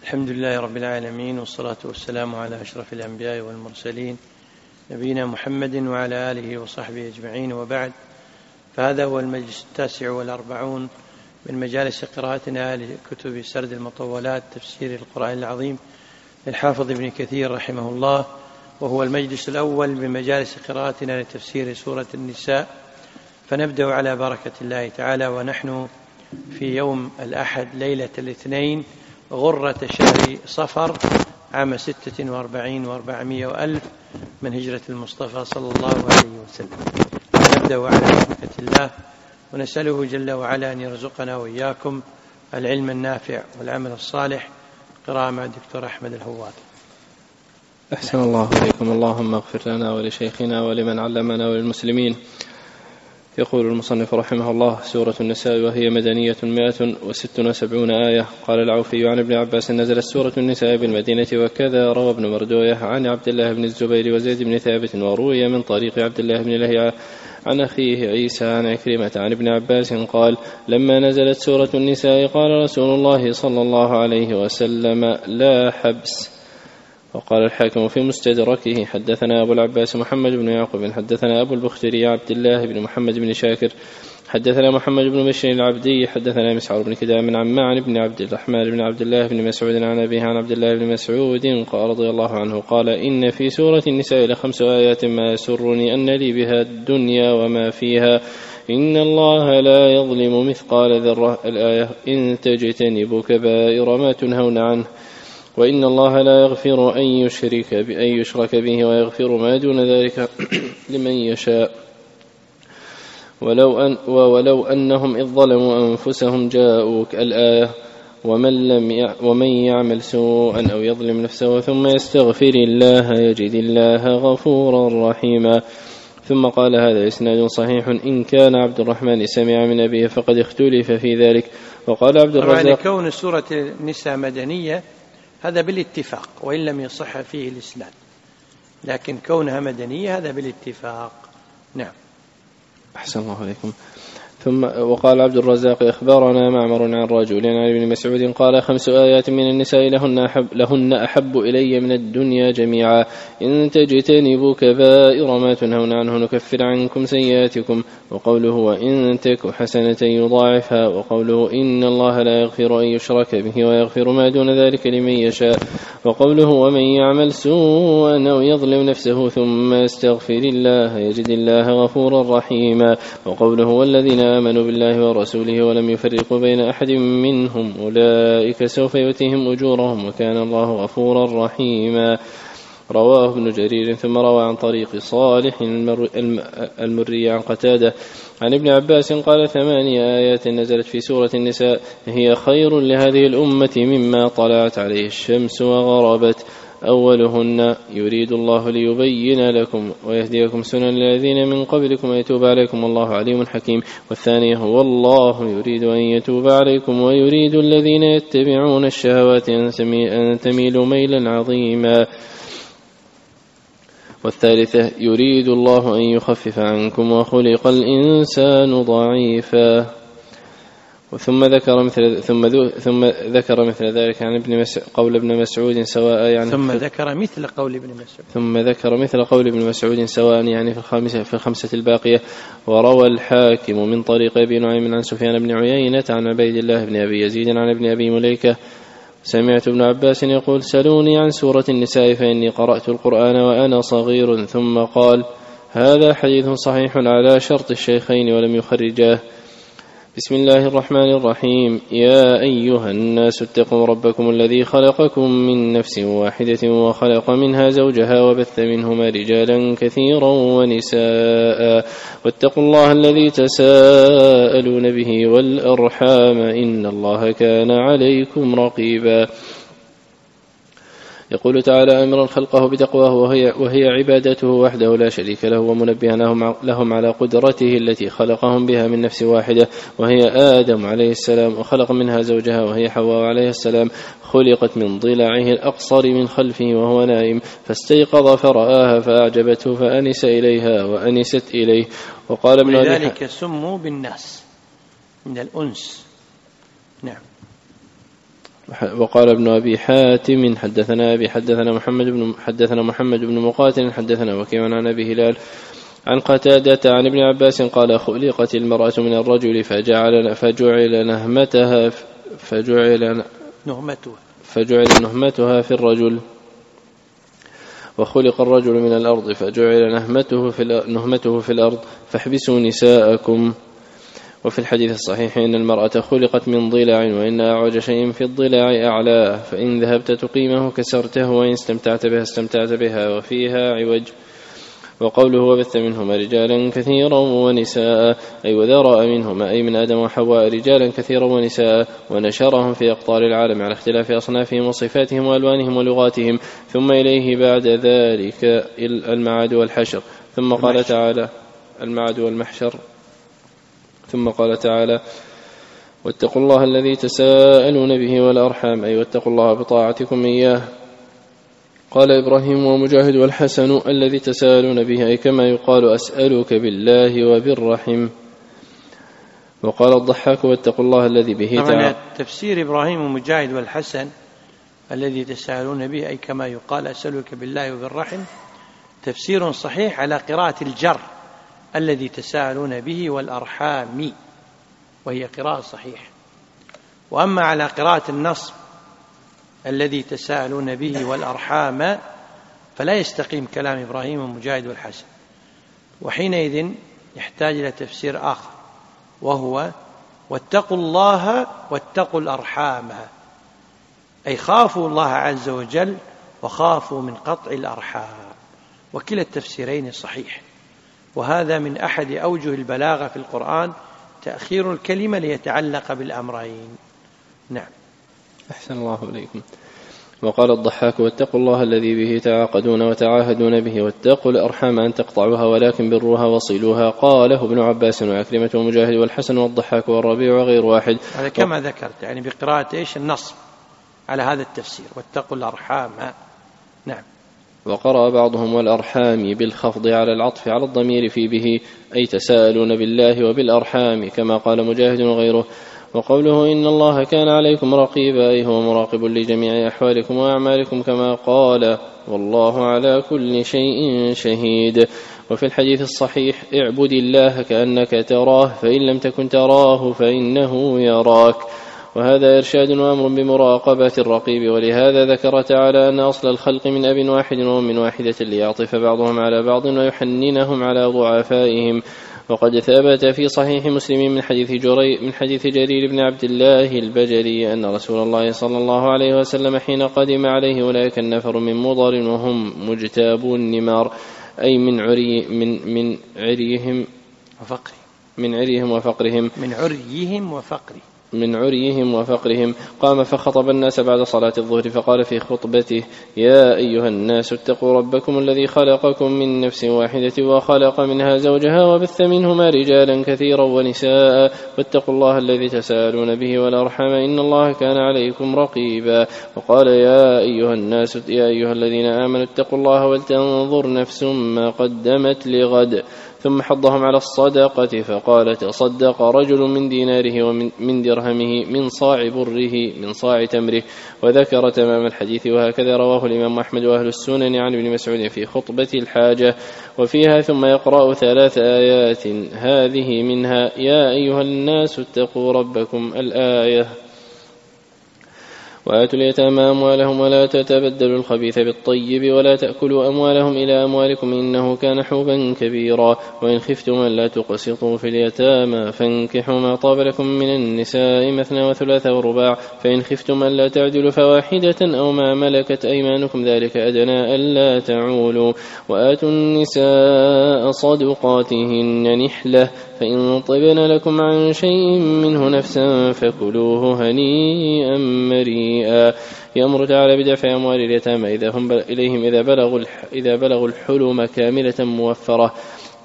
الحمد لله رب العالمين، والصلاة والسلام على أشرف الأنبياء والمرسلين نبينا محمد وعلى آله وصحبه أجمعين، وبعد. فهذا هو المجلس 49 من مجالس قراءتنا لكتب سرد المطولات تفسير القرآن العظيم للحافظ ابن كثير رحمه الله، وهو المجلس الأول من مجالس قراءتنا لتفسير سورة النساء. فنبدأ على بركة الله تعالى، ونحن في يوم الأحد ليلة الاثنين غرة شهر صفر عام 46 و400 وألف من هجرة المصطفى صلى الله عليه وسلم. نبدأ على بركة الله، ونسأله جل وعلا أن يرزقنا وإياكم العلم النافع والعمل الصالح. قراءة مع الدكتور أحمد الهواد. أحسن الله إليكم. اللهم اغفر لنا ولشيخنا ولمن علمنا وللمسلمين. يقول المصنف رحمه الله: سورة النساء وهي مدنية 176 آية. قال العوفي عن ابن عباس: نزلت سورة النساء بالمدينة، وكذا روى ابن مردوية عن عبد الله بن الزبير وزيد بن ثابت، وروي من طريق عبد الله بن لهيعة عن أخيه عيسى عن عكرمة عن ابن عباس قال: لما نزلت سورة النساء قال رسول الله صلى الله عليه وسلم: لا حبس. وقال الحاكم في مستدركه: حدثنا أبو العباس محمد بن يعقوب حدثنا أبو البختري عبد الله بن محمد بن شاكر حدثنا محمد بن بشير العبدي حدثنا مسعر بن كدام عن معن بن عبد الرحمن بن عبد الله بن مسعود عن أبيه عن عبد الله بن مسعود قال رضي الله عنه قال: إن في سورة النساء ل5 آيات ما يسرني أن لي بها الدنيا وما فيها، إن الله لا يظلم مثقال ذرة. الآية: إن تجتنبوا كبائر ما تنهون عنه، وإن الله لا يغفر أن يشرك به ويغفر ما دون ذلك لمن يشاء. ولو أنهم إذ ظلموا أنفسهم جاءوك. الآية: ومن يعمل سوءا أو يظلم نفسه ثم يستغفر الله يجد الله غفورا رحيما. ثم قال: هذا إسناد صحيح، إن كان عبد الرحمن سمع من أبيه فقد اختلف في ذلك. وقال عبد الرزاق: يعني كون سورة النساء مدنية هذا بالاتفاق، وإن لم يصح فيه الإسناد، لكن كونها مدنية هذا بالاتفاق. نعم. أحسن الله عليكم. ثم وقال عبد الرزاق: أخبرنا معمر عن رجل عن ابن مسعود قال: 5 آيات من النساء لهن أحب إلي من الدنيا جميعا، إن تجتنبوا كبائر ما تنهون عنه نكفر عنكم سيئاتكم. وقوله: وإن تك حسنة يضاعفها. وقوله: إن الله لا يغفر أن يشرك به ويغفر ما دون ذلك لمن يشاء. وقوله: ومن يعمل سوءا أو يظلم نفسه ثم يستغفر الله يجد الله غفورا رحيما. وقوله: والذين آمنوا بالله ورسوله ولم يفرقوا بين أحد منهم أولئك سوف يؤتيهم أجورهم وكان الله غفورا رحيما. رواه ابن جرير. ثم روى عن طريق صالح المري عن قتادة عن ابن عباس قال: 8 آيات نزلت في سورة النساء هي خير لهذه الأمة مما طلعت عليه الشمس وغربت. أولهن: يريد الله ليبين لكم ويهديكم سنن الذين من قبلكم ويتوب عليكم والله عليم حكيم. والثانية: هو الله يريد أن يتوب عليكم ويريد الذين يتبعون الشهوات أن تميلوا ميلا عظيما. والثالثة: يريد الله أن يخفف عنكم وخلق الإنسان ضعيفا. ثم ذكر مثل ذلك عن قول ابن مسعود سواء، يعني ثم ذكر مثل قول ابن مسعود سواء، يعني في الخمسة الباقية. وروى الحاكم من طريق ابي نعيم عن سفيان بن عيينة عن عبيد الله بن أبي يزيد عن ابن أبي مليكة: سمعت ابن عباس يقول: سلوني عن سورة النساء فإني قرأت القرآن وأنا صغير. ثم قال: هذا حديث صحيح على شرط الشيخين ولم يخرجاه. بسم الله الرحمن الرحيم. يا أيها الناس اتقوا ربكم الذي خلقكم من نفس واحدة وخلق منها زوجها وبث منهما رجالا كثيرا ونساء، واتقوا الله الذي تساءلون به والأرحام إن الله كان عليكم رقيبا. يقول تعالى: أمر خلقه بتقواه وهي عبادته وحده لا شريك له، ومنبها لهم على قدرته التي خلقهم بها من نفس واحدة وهي آدم عليه السلام، وخلق منها زوجها وهي حواء عليه السلام، خلقت من ضلعه الأقصر من خلفه وهو نائم، فاستيقظ فرآها فأعجبته فأنس إليها وأنست إليه. وقال ابن ولذلك سموا بالناس من الأنس. نعم. وقال ابن أبي حاتم حدثنا أبي حدثنا محمد بن مقاتل حدثنا وكيع عن أبي هلال عن قتادة عن ابن عباس قال خلقت المرأة من الرجل فجعل نهمتها في الرجل، وخلق الرجل من الأرض فجعل نهمته في الأرض، فاحبسوا نساءكم. وفي الحديث الصحيح إن المرأة خلقت من ضلع، وإن أعوج شيء في الضلع أعلاه، فإن ذهبت تقيمه كسرته، وإن استمتعت بها وفيها عوج. وقوله وبث منهما رجالا كثيرا ونساء أي وذرأ منهما أي من آدم وحواء رجالا كثيرا ونساء، ونشرهم في أقطار العالم على اختلاف أصنافهم وصفاتهم وألوانهم ولغاتهم، ثم إليه بعد ذلك المعاد والحشر. ثم قال تعالى المعاد والمحشر. ثم قال تعالى واتقوا الله الذي تساءلون به والأرحام أي واتقوا الله بطاعتكم إياه. قال إبراهيم ومجاهد والحسن الذي تساءلون به أي كما يقال أسألك بالله وبالرحم. وقال الضحاك واتقوا الله الذي به تعالى. تفسير إبراهيم ومجاهد والحسن الذي تساءلون به أي كما يقال أسألك بالله وبالرحم تفسير صحيح على قراءة الجر الذي تساءلون به والأرحام، وهي قراءة صحيحة. وأما على قراءة النصب الذي تساءلون به والأرحام فلا يستقيم كلام إبراهيم ومجاهد والحسن، وحينئذ يحتاج إلى تفسير آخر، وهو واتقوا الله واتقوا الأرحام أي خافوا الله عز وجل وخافوا من قطع الأرحام. وكلا التفسيرين صحيح، وهذا من أحد أوجه البلاغة في القرآن تأخير الكلمة ليتعلق بالأمرين. نعم. أحسن الله إليكم. وقال الضحاك واتقوا الله الذي به تعاقدون وتعاهدون به، واتقوا الأرحام أن تقطعوها ولكن بروها وصلوها. قاله ابن عباس وعكرمة ومجاهد والحسن والضحاك والربيع وغير واحد. هذا كما ذكرت يعني بقراءة إيش النصب على هذا التفسير واتقوا الأرحام. نعم. وقرأ بعضهم والأرحام بالخفض على العطف على الضمير في به أي تساءلون بالله وبالأرحام كما قال مجاهد وغيره. وقوله إن الله كان عليكم رقيبا أي هو مراقب لجميع أحوالكم وأعمالكم كما قال والله على كل شيء شهيد. وفي الحديث الصحيح اعبد الله كأنك تراه فإن لم تكن تراه فإنه يراك. وهذا إرشاد وأمر بمراقبة الرقيب. ولهذا ذكر تعالى أن أصل الخلق من أب واحد ومن واحدة ليعطف بعضهم على بعض ويحننهم على ضعفائهم. وقد ثبت في صحيح مسلم من حديث جرير بن عبد الله البجلي أن رسول الله صلى الله عليه وسلم حين قدم عليه أولئك النفر من مضر وهم مجتابو النمار أي من عريهم وفقرهم قام فخطب الناس بعد صلاة الظهر فقال في خطبته يا أيها الناس اتقوا ربكم الذي خلقكم من نفس واحدة وخلق منها زوجها وبث منهما رجالا كثيرا ونساء واتقوا الله الذي تساءلون به والأرحام إن الله كان عليكم رقيبا. وقال يا أيها الذين آمنوا اتقوا الله ولتنظر نفس ما قدمت لغد. ثم حضهم على الصدقة فقال تصدق رجل من ديناره ومن درهمه من صاع بره من صاع تمره. وذكر تمام الحديث وهكذا رواه الإمام أحمد وأهل السنن عن ابن مسعود في خطبة الحاجة. وفيها ثم يقرأ 3 آيات هذه منها يا أيها الناس اتقوا ربكم الآية. وآتوا اليتامى أموالهم ولا تتبدلوا الخبيث بالطيب ولا تأكلوا أموالهم إلى أموالكم إنه كان حوبا كبيرا. وإن خفتم ألا تقسطوا في اليتامى فانكحوا ما طاب لكم من النساء مثنى وثلاث ورباع فإن خفتم ألا تعدلوا فواحدة أو ما ملكت أيمانكم ذلك أدنى ألا تعولوا. وآتوا النساء صدقاتهن نحلة فإن طبن لكم عن شيء منه نفسا فكلوه هنيئا مريئا. يأمر تعالى بدفع أموال اليتامى إذا بلغوا الحلم كاملة موفرة.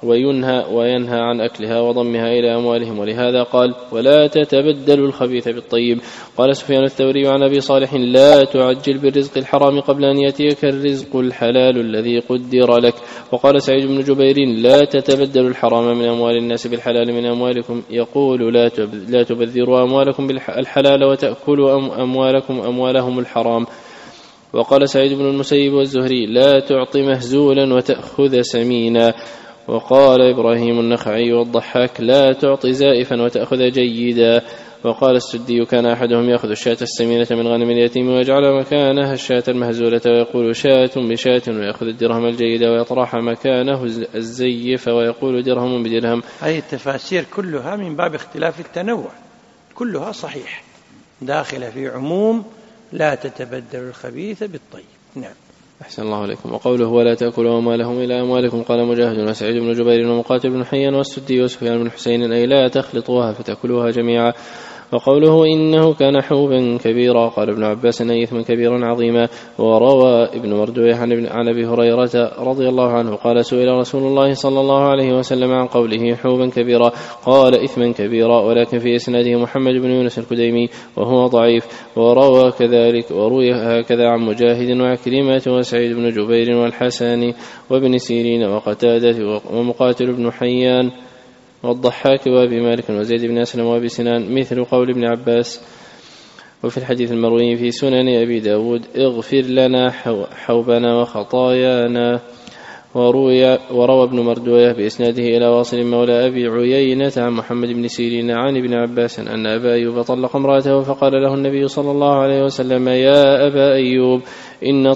وينهى عن أكلها وضمها إلى أموالهم، ولهذا قال: ولا تتبدلوا الخبيث بالطيب. قال سفيان الثوري عن أبي صالح: لا تعجل بالرزق الحرام قبل أن يأتيك الرزق الحلال الذي قدر لك. وقال سعيد بن جبير: لا تتبدلوا الحرام من أموال الناس بالحلال من أموالكم، يقول: لا تبذروا أموالكم بالحلال وتأكلوا أموالهم الحرام. وقال سعيد بن المسيب والزهري: لا تعطي مهزولا وتأخذ سمينا. وقال إبراهيم النخعي والضحاك: لا تعطي زائفا وتأخذ جيدا. وقال السدي: كان أحدهم يأخذ الشاة السمينة من غنم اليتيم ويجعل مكانها الشاة المهزولة ويقول: شاة بشاة، ويأخذ الدرهم الجيد ويطرح مكانه الزيف ويقول: درهم بدرهم. هذه التفاسير كلها من باب اختلاف التنوع، كلها صحيح داخلة في عموم لا تتبدل الخبيث بالطيب. نعم. أحسن الله عليكم. وقوله: ولا تأكلوا أموالهم إلى أموالكم، قال مجاهد وسعيد بن جبير ومقاتل بن حيان والسدي وسفيان بن حسين: أي لا تخلطوها فتأكلوها جميعا. وقوله: إنه كان حوبا كبيرا، قال ابن عباس: أي إثما كبيرا عظيما. وروى ابن مردويه عن أبي هريرة رضي الله عنه قال: سئل رسول الله صلى الله عليه وسلم عن قوله حوبا كبيرا، قال: إثما كبيرا، ولكن في إسناده محمد بن يونس الكديمي وهو ضعيف. وروي هكذا عن مجاهد وعكرمة وسعيد بن جبير والحسن وابن سيرين وقتادة ومقاتل بن حيان والضحاك وابي مالك وزيد بن أسلم وابي سنان، مثل قول ابن عباس. وفي الحديث المروي في سنن أبي داود: اغفر لنا حوبنا وخطايانا. وروى ابن مردويه بإسناده إلى واصل مولى أبي عيينة عن محمد بن سيرين عن ابن عباس أن أبا أيوب طلق امرأته، فقال له النبي صلى الله عليه وسلم: يا أبا أيوب، إن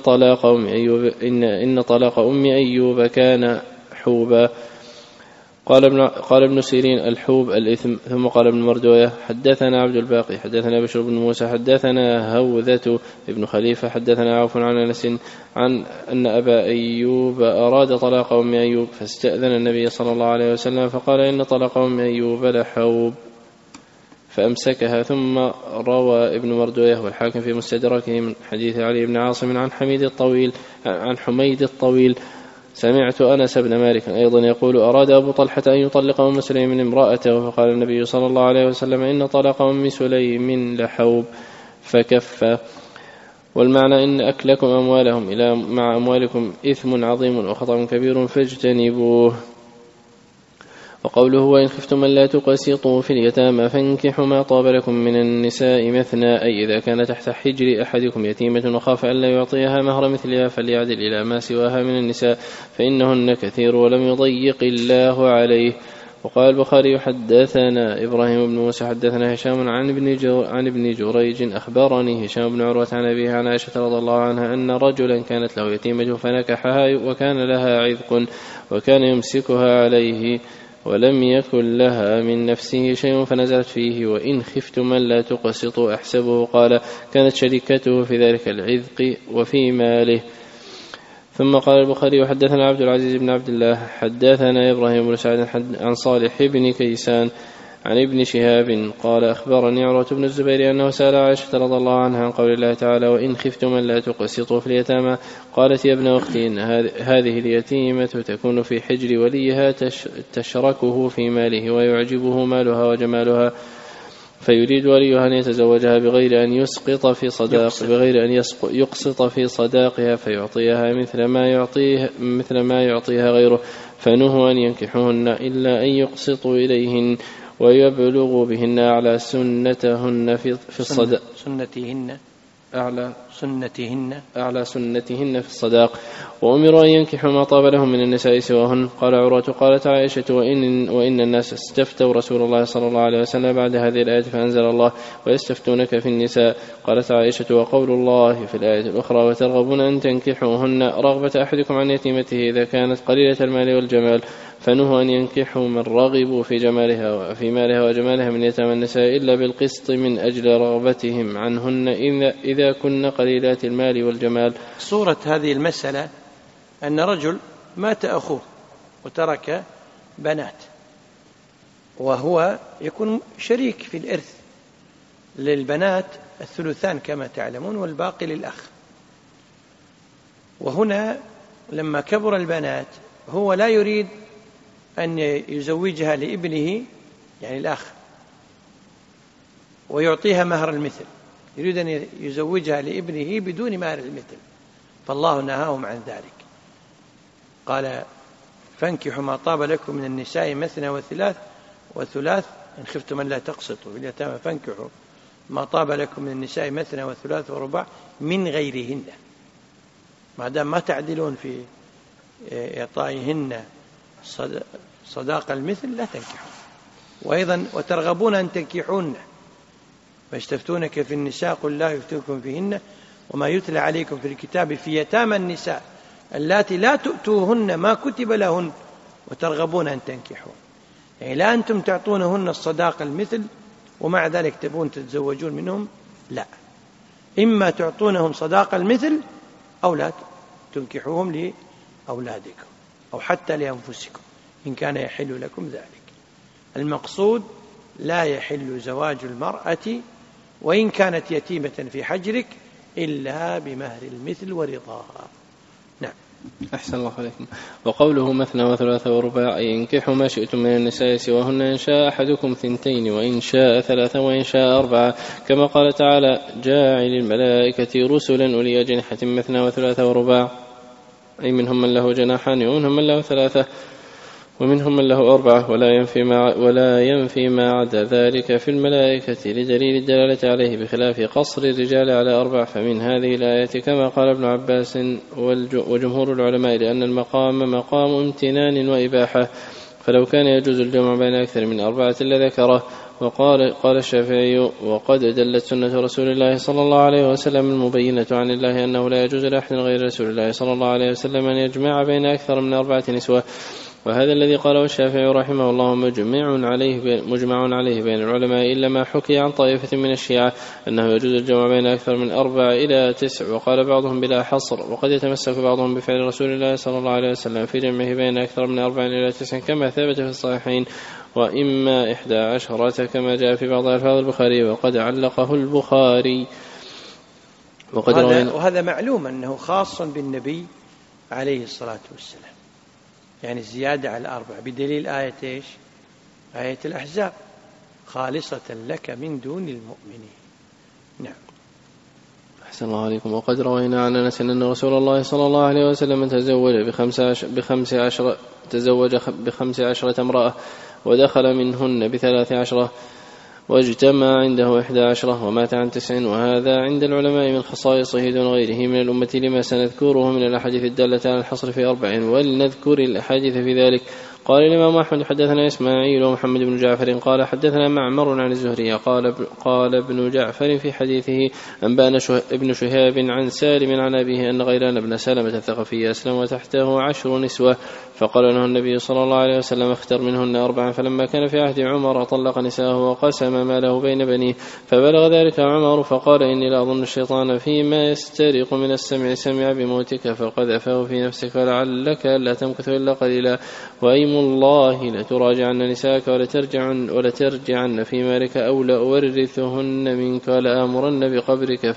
طلاق أم أيوب كان حوبا. قال ابن سيرين: الحوب الإثم. ثم قال ابن مردويه: حدثنا عبد الباقي حدثنا بشر بن موسى حدثنا هوذة ابن خليفة حدثنا عوف عن أنس عن أن أبا أيوب أراد طلاق أم أيوب، فاستأذن النبي صلى الله عليه وسلم فقال: إن طلاق أم أيوب لحوب، فأمسكها. ثم روى ابن مردويه والحاكم في مستدركه من حديث علي بن عاصم عن حميد الطويل: سمعت أنس بن مالك أيضا يقول: أراد أبو طلحة أن يطلق أم سليم امرأته، فقال النبي صلى الله عليه وسلم: إن طلاق أم سليم لحوب، فكف. والمعنى: إن أكلكم أموالهم مع أموالكم إثم عظيم وخطأ كبير فاجتنبوه. وقوله: وإن خفتم ألا تقسطوا في اليتامى فانكحوا ما طاب لكم من النساء مثنى، أي إذا كان تحت حجر أحدكم يتيمة وخاف ألا يعطيها مهر مثلها فليعدل إلى ما سواها من النساء فإنهن كثير ولم يضيق الله عليه. وقال البخاري: حدثنا إبراهيم بن موسى حدثنا هشام عن ابن جريج أخبرني هشام بن عروة عن أبيه عن عائشة رضي الله عنها أن رجلا كانت له يتيمة فنكحها وكان لها عذق وكان يمسكها عليه ولم يكن لها من نفسه شيء، فنزلت فيه: وإن خفتم لا تقسطوا أحسبه. قال: كانت شركته في ذلك العذق وفي ماله. ثم قال البخاري: وحدثنا عبد العزيز بن عبد الله حدثنا إبراهيم بن سعد عن صالح بن كيسان عن ابن شهاب قال: أخبرني عروة بن الزبير أنه سأل عائشة رضي الله عنها عن قول الله تعالى: وإن خفتم لا تقسطوا في اليتامى، قالت: يا ابن أختي، إن هذه اليتيمة تكون في حجر وليها تشركه في ماله ويعجبه مالها وجمالها، فيريد وليها أن يتزوجها بغير أن يقسط في صداقها فيعطيها مثل ما يعطيها غيره، فنهوا أن ينكحوهن إلا أن يقسطوا إليهن ويبلغوا بهن أعلى سنتهن في الصداق أعلى سنتهن في الصداق، وأمروا أن ينكحوا ما طاب لهم من النساء سواهن. قال عروة: قالت عائشة: وإن الناس استفتوا رسول الله صلى الله عليه وسلم بعد هذه الآية فأنزل الله: ويستفتونك في النساء. قالت عائشة: وقول الله في الآية الأخرى: وترغبون أن تنكحوهن رغبة أحدكم عن يتيمته إذا كانت قليلة المال والجمال، فنهوا أن ينكحوا من رغبوا في جمالها وفي مالها وجمالها من يتامى النساء إلا بالقسط من أجل رغبتهم عنهن إذا كن قليلات المال والجمال. صورة هذه المسألة أن رجل مات أخوه وترك بنات، وهو يكون شريك في الإرث، للبنات الثلثان كما تعلمون والباقي للأخ. وهنا لما كبر البنات هو لا يريد أن يزوجها لابنه يعني الأخ ويعطيها مهر المثل، يريد أن يزوجها لابنه بدون مهر المثل، فالله نهاهم عن ذلك. قال فانكحوا ما طاب لكم من النساء مثنى وثلاث إن خفتم أن لا تقسطوا في اليتامى فانكحوا ما طاب لكم من النساء مثنى وثلاث ورباع من غيرهن، ما دام ما تعدلون في إعطائهن صداق المثل لا تنكحوا. وأيضا وترغبون أن تنكحون فاستفتونك في النساء قل لا يفتونكم فيهن وما يتلى عليكم في الكتاب في يتامى النساء اللاتي لا تؤتوهن ما كتب لهن وترغبون أن تنكحون، يعني لا أنتم تعطونهن الصداق المثل ومع ذلك تبون تتزوجون منهم، لا، إما تعطونهم صداق المثل أو لا تنكحوهم لأولادكم أو حتى لأنفسكم إن كان يحل لكم ذلك. المقصود لا يحل زواج المرأة وإن كانت يتيمة في حجرك إلا بمهر المثل ورضاها. نعم. أحسن الله عليكم. وقوله مثنى وثلاث ورباع أي انكحوا ما شئتم من النساء سواهن إن شاء أحدكم 2 وإن شاء 3 وإن شاء 4، كما قال تعالى جاعل الملائكة رسلا أولي أجنحة مثنى وثلاث ورباع، أي منهم من له جناحان ومنهم من له 3 ومنهم من له 4، ولا ينفي ما عدا ذلك في الملائكة لدليل الدلالة عليه بخلاف قصر الرجال على 4. فمن هذه الآية كما قال ابن عباس وجمهور العلماء لأن المقام مقام امتنان وإباحة، فلو كان يجوز الجمع بين أكثر من 4 لذكره. قال الشافعي وقد دلت سنة رسول الله صلى الله عليه وسلم المبينة عن الله أنه لا يجوز لأحد غير رسول الله صلى الله عليه وسلم أن يجمع بين أكثر من 4 نسوة، وهذا الذي قاله الشافعي رحمه الله مجمع عليه بين العلماء إلا ما حكي عن طائفة من الشيعة أنه يجوز الجمع بين أكثر من 4 إلى 9، وقال بعضهم بلا حصر، وقد يتمسك بعضهم بفعل رسول الله صلى الله عليه وسلم في جمعه بين أكثر من 4 إلى 9 كما ثبت في الصحيحين، وإما 11 كما جاء في بعض ألفاظ البخاري وقد علقه البخاري. وهذا معلوم أنه خاص بالنبي عليه الصلاة والسلام، يعني الزيادة على 4 بدليل آية إيش؟ آية الأحزاب خالصة لك من دون المؤمنين. نعم. أحسن الله عليكم. وقد روينا عن أنس أن رسول الله صلى الله عليه وسلم تزوج ب15 امرأة ودخل منهن ب13 واجتمع عنده 11 ومات عن 9، وهذا عند العلماء من خصائصه دون غيره من الأمة لما سنذكره من الأحاديث الدالة على الحصر في 4، ولنذكر الأحاديث في ذلك. قال الإمام أحمد حدثنا إسماعيل ومحمد بن جعفر قال حدثنا معمر عن الزهري قال ابن جعفر في حديثه أنبأنا ابن شهاب عن سالم عن أبيه أن غيلان بن سلمة الثقفي أسلم وتحته 10 نسوة، فقال له النبي صلى الله عليه وسلم اختر منهن 4، فلما كان في عهد عمر طلق نساءه وقسم ماله بين بنيه، فبلغ ذلك عمر فقال إني لا أظن الشيطان فيما يسترق من السمع سمع بموتك فقذفه في نفسك ولعلك لا تمكث إلا قليلا، وأيم الله لتراجعن نساءك ولترجعن في مالك أو لأورثهن منك ولآمرن بقبرك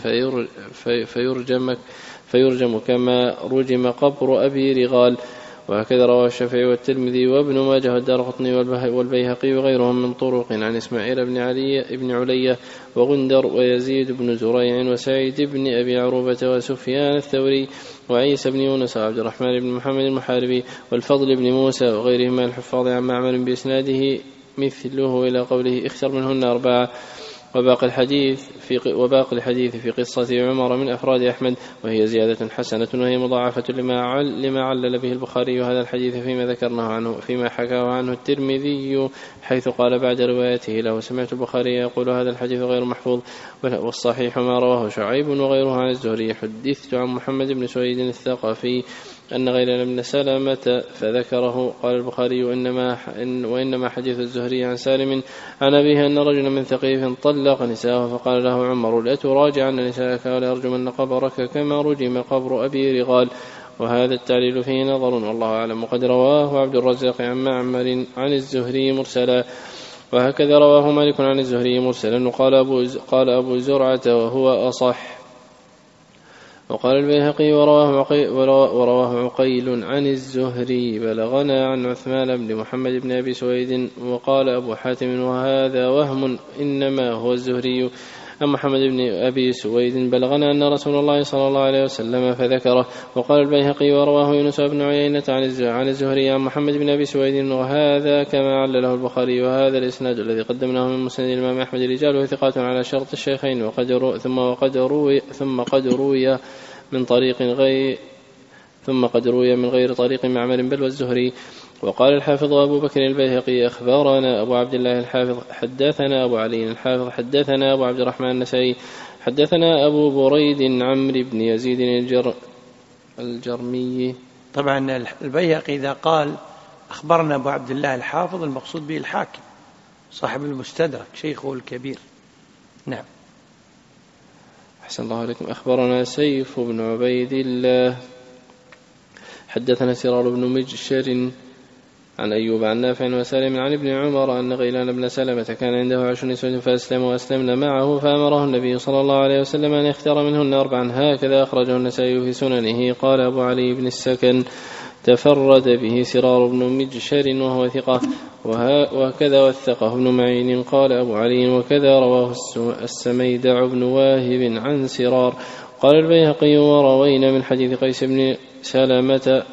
فيرجم كما رجم قبر أبي رغال. وهكذا رواه الشافعي والترمذي وابن ماجه والدارقطني والبيهقي وغيرهم من طرق عن إسماعيل بن علية وغندر ويزيد بن زريع وسعيد بن أبي عروبة وسفيان الثوري وعيسى بن يونس وعبد الرحمن بن محمد المحاربي والفضل بن موسى وغيرهم من الحفاظ عن معمر بإسناده مثله إلى قوله اختر منهن 4. وباقي الحديث في قصة عمر من أفراد أحمد، وهي زيادة حسنة وهي مضاعفة لما علل به البخاري هذا الحديث فيما ذكرناه عنه فيما حكاه عنه الترمذي حيث قال بعد روايته له سمعت البخاري يقول هذا الحديث غير محفوظ، والصحيح ما رواه شعيب وغيره عن الزهري. حدثت عن محمد بن سويد الثقفي أن غيلان بن سلمة فذكره. قال البخاري وإنما حديث الزهري عن سالم عن أبيه أن رجلا من ثقيف طلق نساءه فقال له عمر لا تراجعن نساءك ولا يرجمن قبرك كما رجم قبر أبي رغال، وهذا التعليل فيه نظر والله أعلم. وقد رواه عبد الرزاق عن معمر عن الزهري مرسلا، وهكذا رواه مالك عن الزهري مرسلا، وقال أبو زرعة وهو أصح. وقال البيهقي ورواه عقيل عن الزهري بلغنا عن عثمان بن محمد بن أبي سويد. وقال أبو حاتم وهذا وهم إنما هو الزهري عن محمد بن أبي سويد بلغنا أن رسول الله صلى الله عليه وسلم فذكره. وقال البيهقي ورواه يونس بن عيينة عن الزهري عن محمد بن أبي سويد وهذا كما علله البخاري. وهذا الإسناد الذي قدمناه من مسند الإمام أحمد رجاله ثقات على شرط الشيخين ثم قد روي من غير طريق معمر بل والزهري. وقال الحافظ أبو بكر البيهقي أخبرنا أبو عبد الله الحافظ حدثنا أبو علي الحافظ حدثنا أبو عبد الرحمن النسائي حدثنا أبو بريد عمرو بن يزيد الجرمي. طبعا البيهقي إذا قال أخبرنا أبو عبد الله الحافظ المقصود به الحاكم صاحب المستدرك شيخه الكبير. نعم. أحسن الله عليكم. أخبرنا سيف بن عبيد الله حدثنا سرار بن مجشر عن أيوب عن نافع وسالم عن ابن عمر أن غيلان بن سلمة كان عنده 20 نسوة فأسلم وأسلمنا معه فأمره النبي صلى الله عليه وسلم أن يختار منهن 4. هكذا أخرجه النسائي في سننه. قال أبو علي بن السكن تفرد به سرار بن مجشر وهو ثقة وكذا وثقه ابن معين. قال أبو علي وكذا رواه السميدع بن واهب عن سرار. قال البيهقي وروينا من حديث قيس بن سلمة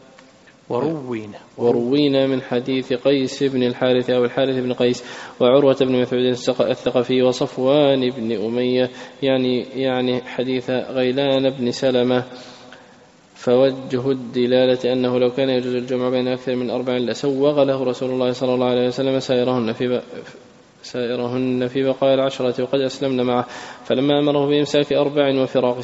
وروينا من حديث قيس بن الحارث أو الحارث بن قيس وعروة بن مسعود الثقفي وصفوان بن أمية يعني حديث غيلان بن سلمة. فوجه الدلالة أنه لو كان يجوز الجمع بين أكثر من 4 لسوغ له رسول الله صلى الله عليه وسلم سائرهن في بقايا 10 وقد أسلمنا معه. فلما أمره بإمساك 4 وفراق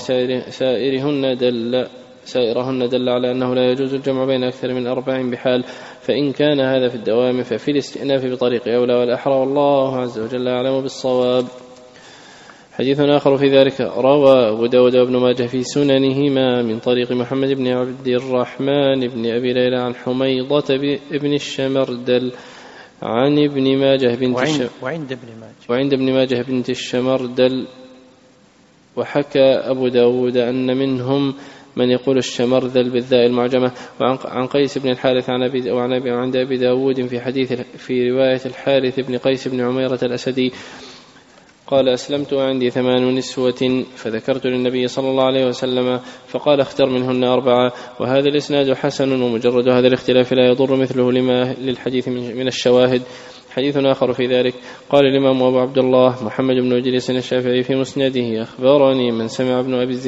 سائرهن دل على أنه لا يجوز الجمع بين أكثر من 4 بحال. فإن كان هذا في الدوام ففي الاستئناف بطريق أولى والأحرى والله عز وجل أعلم بالصواب. حديث آخر في ذلك روى أبو داود وابن ماجه في سننهما من طريق محمد بن عبد الرحمن بن أبي ليلى عن حميضة بن الشمردل عن ابن ماجه وعند ابن ماجه بنت الشمردل. وحكى أبو داود أن منهم من يقول الشمرذل بالذاء المعجمة. وعن قيس بن الحارث عند أبي داود في رواية الحارث بن قيس بن عميرة الأسدي قال أسلمت وعندي 8 نسوة فذكرت للنبي صلى الله عليه وسلم فقال اختر منهن 4. وهذا الإسناد حسن ومجرد هذا الاختلاف لا يضر مثله لما للحديث من الشواهد. حديث آخر في ذلك قال الإمام أبو عبد الله محمد بن إدريس الشافعي في مسنده أخبرني من سمع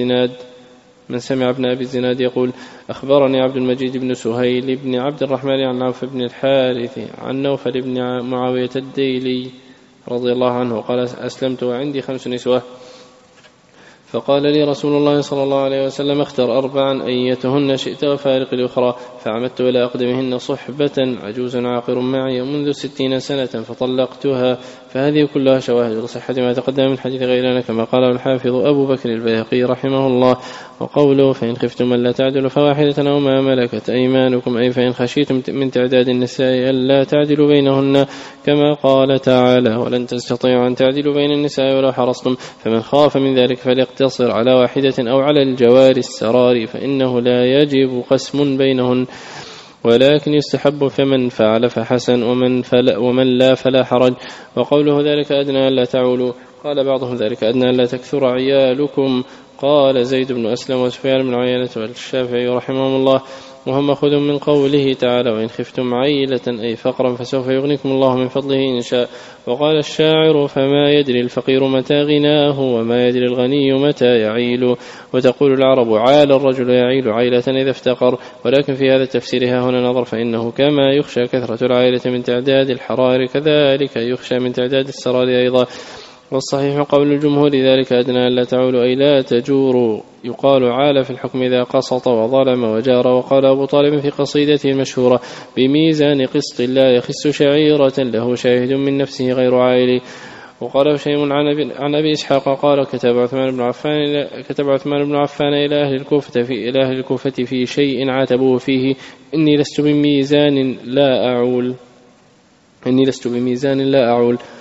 ابن أبي الزناد يقول أخبرني عبد المجيد بن سهيل بن عبد الرحمن عن عوف بن الحارث عن نوفل بن معاوية الديلي رضي الله عنه قال أسلمت وعندي 5 نسوة فقال لي رسول الله صلى الله عليه وسلم اختر 4 أيتهن شئت وفارق الأخرى. فعمدت إلى أقدمهن صحبة عجوز عاقر معي منذ 60 سنة فطلقتها. فهذه كلها شواهد لصحة ما تقدم من حديث غيرنا كما قال الحافظ أبو بكر البيهقي رحمه الله. وقوله فإن خفتم ألا تعدلوا فواحدة أو ما ملكت أيمانكم أي فإن خشيتم من تعداد النساء ألا تعدلوا بينهن كما قال تعالى ولن تستطيعوا أن تعدلوا بين النساء ولو حرصتم. فمن خاف من ذلك فليقتصر على واحدة أو على الجوار السرار فإنه لا يجب قسم بينهن ولكن يستحب فمن فعل فحسن ومن لا فلا حرج. وقوله ذلك أدنى ألا تعولوا قال بعضهم ذلك أدنى ألا تكثر عيالكم. قال زيد بن أسلم وسفيان بن عيينة والشافعي رحمهم الله وهم مأخوذ من قوله تعالى وإن خفتم عيلة أي فقرا فسوف يغنيكم الله من فضله إن شاء. وقال الشاعر فما يدري الفقير متى غناه وما يدري الغني متى يعيل. وتقول العرب عال الرجل يعيل عيلة إذا افتقر. ولكن في هذا التفسير هنا نظر فإنه كما يخشى كثرة العائلة من تعداد الحرار كذلك يخشى من تعداد السرار أيضا. والصحيح قول الجمهور ذلك أدنى ألا تعولوا أي لا تجوروا. يقال عال في الحكم إذا قسط وظلم وجار. وقال أبو طالب في قصيدته المشهورة بميزان قسط لا يخس شعيرة له شاهد من نفسه غير عائل. وقال شيء عن أبي إسحاق قال كتب عثمان بن عفان إلى أهل الكوفة في شيء عاتبوه فيه إني لست بميزان لا أعول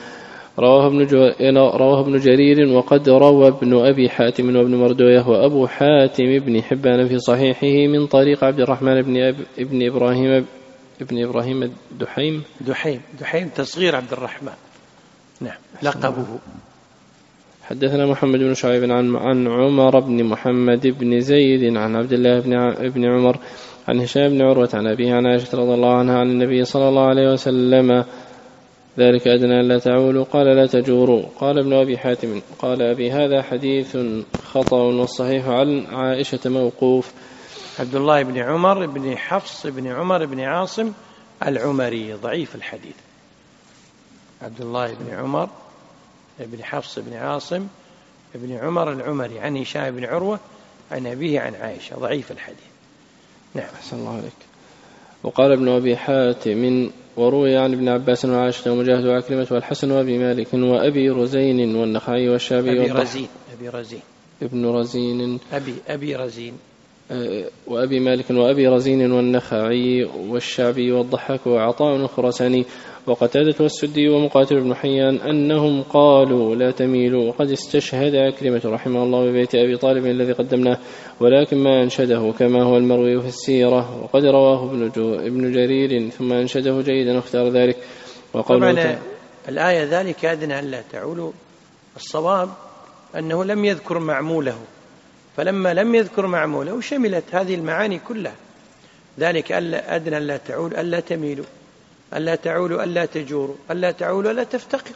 رواه ابن جرير، وقد روى ابن أبي حاتم وابن مردويه وأبو حاتم بن حبان في صحيحه من طريق عبد الرحمن ابن إبراهيم دحيم تصغير عبد الرحمن، نعم لقبه. حدثنا محمد بن شعيب عن عمر بن محمد بن زيد عن عبد الله بن عمر عن هشام بن عروة عن أبيه عن عائشة رضي الله عنها عن النبي صلى الله عليه وسلم: ذلك أدنى لا تعولوا قال لا تجوروا. قال ابن أبي حاتم: قال أبي: هذا حديث خطأ، والصحيح عن عائشة موقوف. عبد الله بن عمر بن حفص بن عمر بن عاصم العمري ضعيف الحديث. عبد الله بن عمر بن حفص بن عاصم بن عمر العمري عن هشام بن عروة عن أبيه عن عائشة ضعيف الحديث. نعم. أحسن الله عليك. وقال ابن أبي حاتم: وروي عن ابن عباس وعائشة ومجاهد وعكرمة والحسن وأبي مالك وأبي رزين والنخعي والشعبي ابن رزين وأبي مالك وأبي رزين والنخعي والشعبي والضحاك وعطاء الخرساني وقتادة والسدي ومقاتل بن حيان أنهم قالوا لا تميلوا. وقد استشهد عكرمة رحمه الله ببيت أبي طالب الذي قدمناه، ولكن ما أنشده كما هو المروي في السيرة، وقد رواه ابن جرير ثم أنشده جيدا واختار ذلك. طبعا الآية ذلك أدنى ألا تعولوا، الصواب أنه لم يذكر معموله، فلما لم يذكر معموله شملت هذه المعاني كلها. ذلك أدنى ألا تعول ألا تميلوا، ألا تعولوا ألا تجوروا، ألا تعولوا ألا تفتقروا.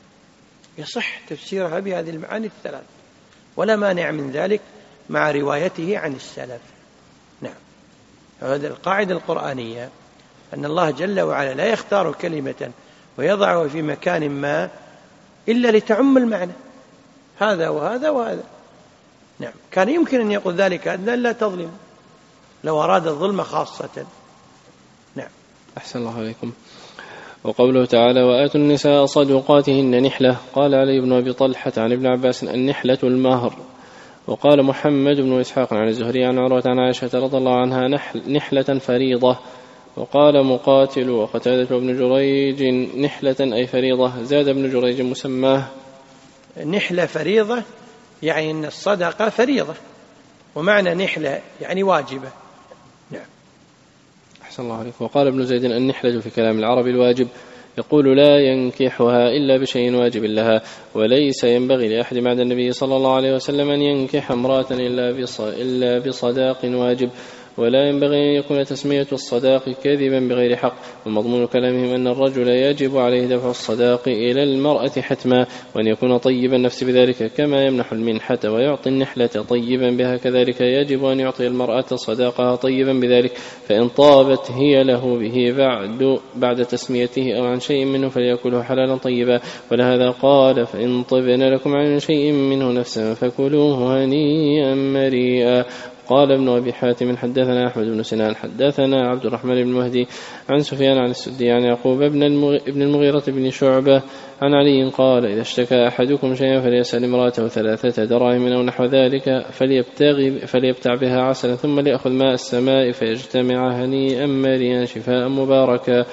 يصح تفسيرها بهذه المعاني الثلاث، ولا مانع من ذلك مع روايته عن السلف. نعم. هذه القاعدة القرآنية أن الله جل وعلا لا يختار كلمة ويضعها في مكان ما إلا لتعم المعنى، هذا وهذا وهذا. نعم. كان يمكن أن يقول ذلك أدنى لا تظلم لو أراد الظلم خاصة. نعم. أحسن الله عليكم. وقوله تعالى: وآتوا النساء صدقاتهن نحلة. قال علي بن أبي طلحة عن ابن عباس: النحلة المهر. وقال محمد بن إسحاق عن الزهري عن عروة عن عائشة رضي الله عنها: نحلة فريضة. وقال مقاتل وقتادة وابن جريج: نحلة أي فريضة. زاد ابن جريج مسماه. نحلة فريضة يعني أن الصدقة فريضة، ومعنى نحلة يعني واجبة. نعم. أحسن الله عليك. وقال ابن زيد: النحلة في كلام العرب الواجب، يقول لا ينكحها إلا بشيء واجب لها، وليس ينبغي لأحد بعد النبي صلى الله عليه وسلم أن ينكح امرأة إلا بصداق واجب، ولا ينبغي أن يكون تسمية الصداق كذبا بغير حق. ومضمون كلامهم أن الرجل يجب عليه دفع الصداق إلى المرأة حتما، وأن يكون طيب النفس بذلك كما يمنح المنحة ويعطي النحلة طيبا بها، كذلك يجب أن يعطي المرأة صداقها طيبا بذلك، فإن طابت هي له به بعد تسميته أو عن شيء منه فليأكله حلالا طيبا. ولهذا قال: فإن طبن لكم عن شيء منه نفسا فكلوه هنيئا مريئا. قال ابن أبي حاتم: حدثنا أحمد بن سنان حدثنا عبد الرحمن بن مهدي عن سفيان عن السدي عن يعقوب ابن المغيرة بن شعبة عن علي قال: إذا اشتكى أحدكم شيئا فليسأل امرأته 3 دراهم أو نحو ذلك، فليبتع بها عسلا ثم ليأخذ ماء السماء فيجتمع هنيئا مريئا شفاء مباركا.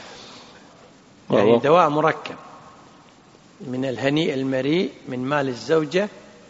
يعني دواء مركب من الهنيء المريء من مال الزوجة،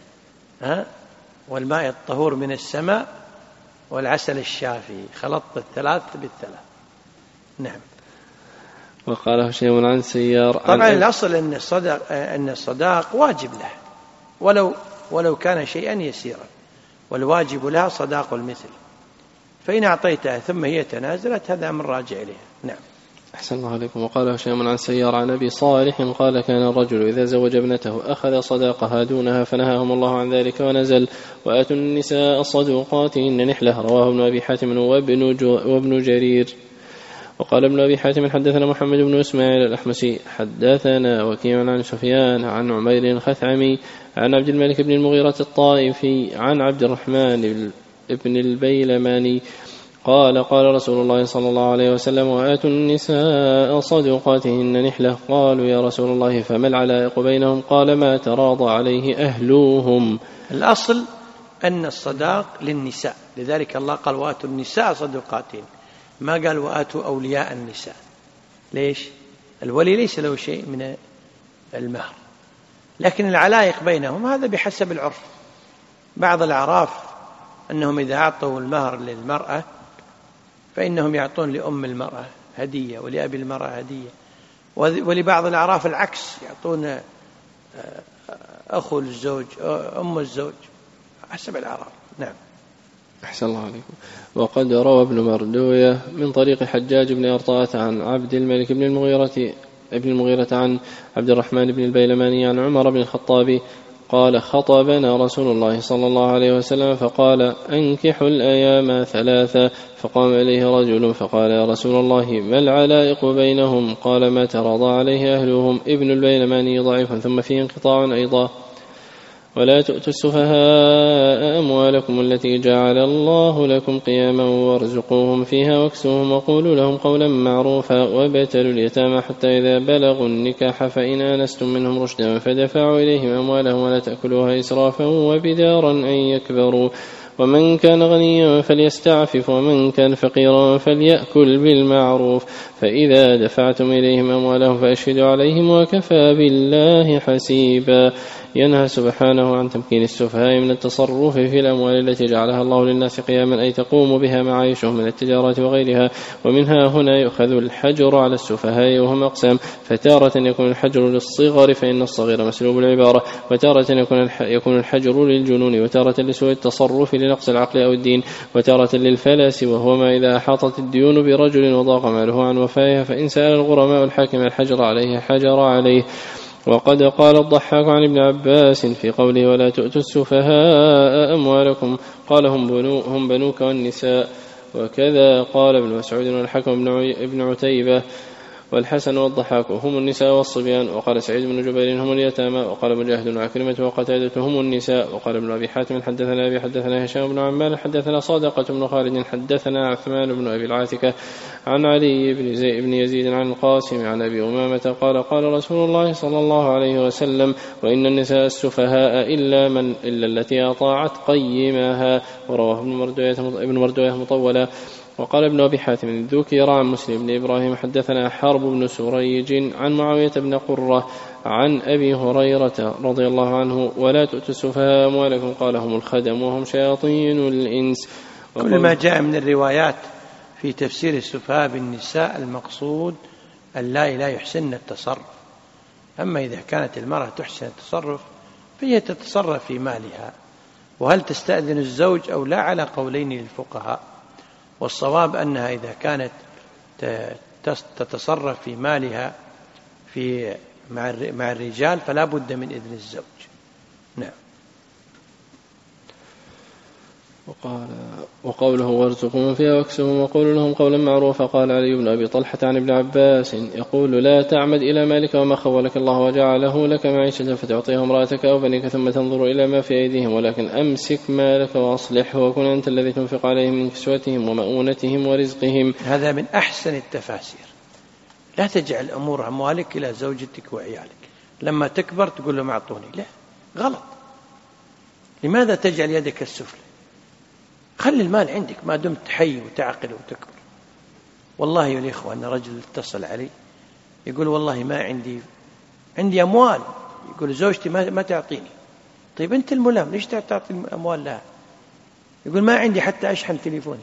والماء الطهور من السماء، والعسل الشافي، خلطت 3 بالثلاث. نعم. وقاله شيء عن سيار. طبعا الأصل أن الصداق واجب له ولو كان شيئا يسيرا، والواجب لها صداق المثل، فإن أعطيتها ثم هي تنازلت هذا أمر راجع إليها. نعم. أحسن الله عليكم. وقال شيء عن سيار عن أبي صالح قال: كان الرجل إذا زوج ابنته أخذ صداقها دونها فنهاهم الله عن ذلك ونزل: وآتوا النساء صدقاتهن نحلة. رواه ابن أبي حاتم وابن جرير. وقال ابن أبي حاتم: حدثنا محمد بن إسماعيل الأحمسي حدثنا وكيع عن سفيان عن عمير الخثعمي عن عبد الملك بن المغيرة الطائفي عن عبد الرحمن بن البيلماني قال: قال رسول الله صلى الله عليه وسلم: وآتوا النساء صدقاتهن نحلة. قالوا: يا رسول الله فما العلائق بينهم؟ قال: ما تراضى عليه أهلوهم. الأصل أن الصداق للنساء، لذلك الله قال: وآتوا النساء صدقاتهن، ما قال وآتوا أولياء النساء. ليش؟ الولي ليس له شيء من المهر، لكن العلائق بينهم هذا بحسب العرف. بعض الأعراف أنهم إذا أعطوا المهر للمرأة فإنهم يعطون لأم المرأة هدية ولأبي المرأة هدية، ولبعض الأعراف العكس، يعطون أخو الزوج أم الزوج، حسب الأعراف. نعم. أحسن الله عليكم. وقد روى ابن مردوية من طريق حجاج بن أرطاة عن عبد الملك بن المغيرة عن عبد الرحمن بن البيلماني عن عمر بن الخطاب قال خطبنا رسول الله صلى الله عليه وسلم فقال أنكحوا الأيام ثلاثة، فقام إليه رجل فقال يا رسول الله ما العلائق بينهم؟ قال ما تراضى عليه أهلهم. ابن البيلماني ضعيف ثم فيه انقطاع أيضا. ولا تؤتوا السفهاء أموالكم التي جعل الله لكم قياما وارزقوهم فيها واكسوهم وقولوا لهم قولا معروفا وابتلوا اليتامى حتى إذا بلغوا النكاح فإن آنستم منهم رشدا فدفعوا إليهم أموالهم ولا تأكلوها إسرافا وبدارا أن يكبروا. ومن كان غنيا فليستعفف ومن كان فقيرا فليأكل بالمعروف، فإذا دفعتم إليهم أموالهم فأشهدوا عليهم وكفى بالله حسيبا. ينهى سبحانه عن تمكين السفهاء من التصرف في الأموال التي جعلها الله للناس قياما، أي تقوم بها معايشهم من التجارة وغيرها. ومنها هنا يؤخذ الحجر على السفهاء وهم أقسام، فتارة يكون الحجر للصغر فإن الصغير مسلوب العبارة، وتارة يكون الحجر للجنون، وتارة لسوء التصرف لنقص العقل أو الدين، وتارة للفلس وهو ما إذا أحاطت الديون برجل وضاق ماله عن وفائها فإن سأل الغرماء الحاكم الحجر عليه حجر عليه. وقد قال الضحاك عن ابن عباس في قوله ولا تؤتوا السفهاء أموالكم قال هم بنوك والنساء. وكذا قال ابن مسعود والحكم ابن عتيبة والحسن والضحاك هم النساء والصبيان. وقال سعيد بن جبير هم اليتامى. وقال مجاهد وعكرمة وقتادة هم النساء. وقال ابن أبي حاتم حدثنا أبي حدثنا هشام بن عمال حدثنا صادقة بن خالد حدثنا عثمان بن أبي العاتكة عن علي بن يزيد عن القاسم عن أبي أمامة قال قال رسول الله صلى الله عليه وسلم وإن النساء السفهاء إلا التي أطاعت قيمها. ورواه ابن مردوية مطولا. وقال ابن أبي حاتم ذكر عن مسلم بن إبراهيم حدثنا حرب بن سريج عن معاوية بن قرة عن أبي هريرة رضي الله عنه ولا تؤتوا السفهاء أموالكم قال هم الخدم وهم شياطين الإنس. كل ما جاء من الروايات في تفسير السفهاء بالنساء المقصود اللائي لا يحسن التصرف. أما إذا كانت المرأة تحسن التصرف فهي تتصرف في مالها، وهل تستأذن الزوج أو لا على قولين للفقهاء، والصواب أنها إذا كانت تتصرف في مالها مع الرجال فلا بد من إذن الزوج. نعم. وقوله وارزقهم فيها واكسهم وقولوا لهم قولا معروفا. قال علي بن أبي طلحة عن ابن عباس يقول لا تعمد إلى مالك وما خولك الله وجعله لك معيشة فتعطيها امرأتك أو بنيك ثم تنظر إلى ما في أيديهم، ولكن أمسك مالك وأصلحه وكن أنت الذي تنفق عليهم من كسوتهم ومؤونتهم ورزقهم. هذا من أحسن التفاسير. لا تجعل أمور أموالك إلى زوجتك وعيالك، لما تكبر تقول لهم أعطوني، لا، غلط. لماذا تجعل يدك السفلى؟ خلي المال عندك ما دمت حي وتعقل وتكبر. والله يا الإخوة أن رجل اتصل علي يقول والله ما عندي أموال، يقول زوجتي ما تعطيني. طيب أنت الملام ليش تعطي أموال لها؟ يقول ما عندي حتى أشحن تليفوني.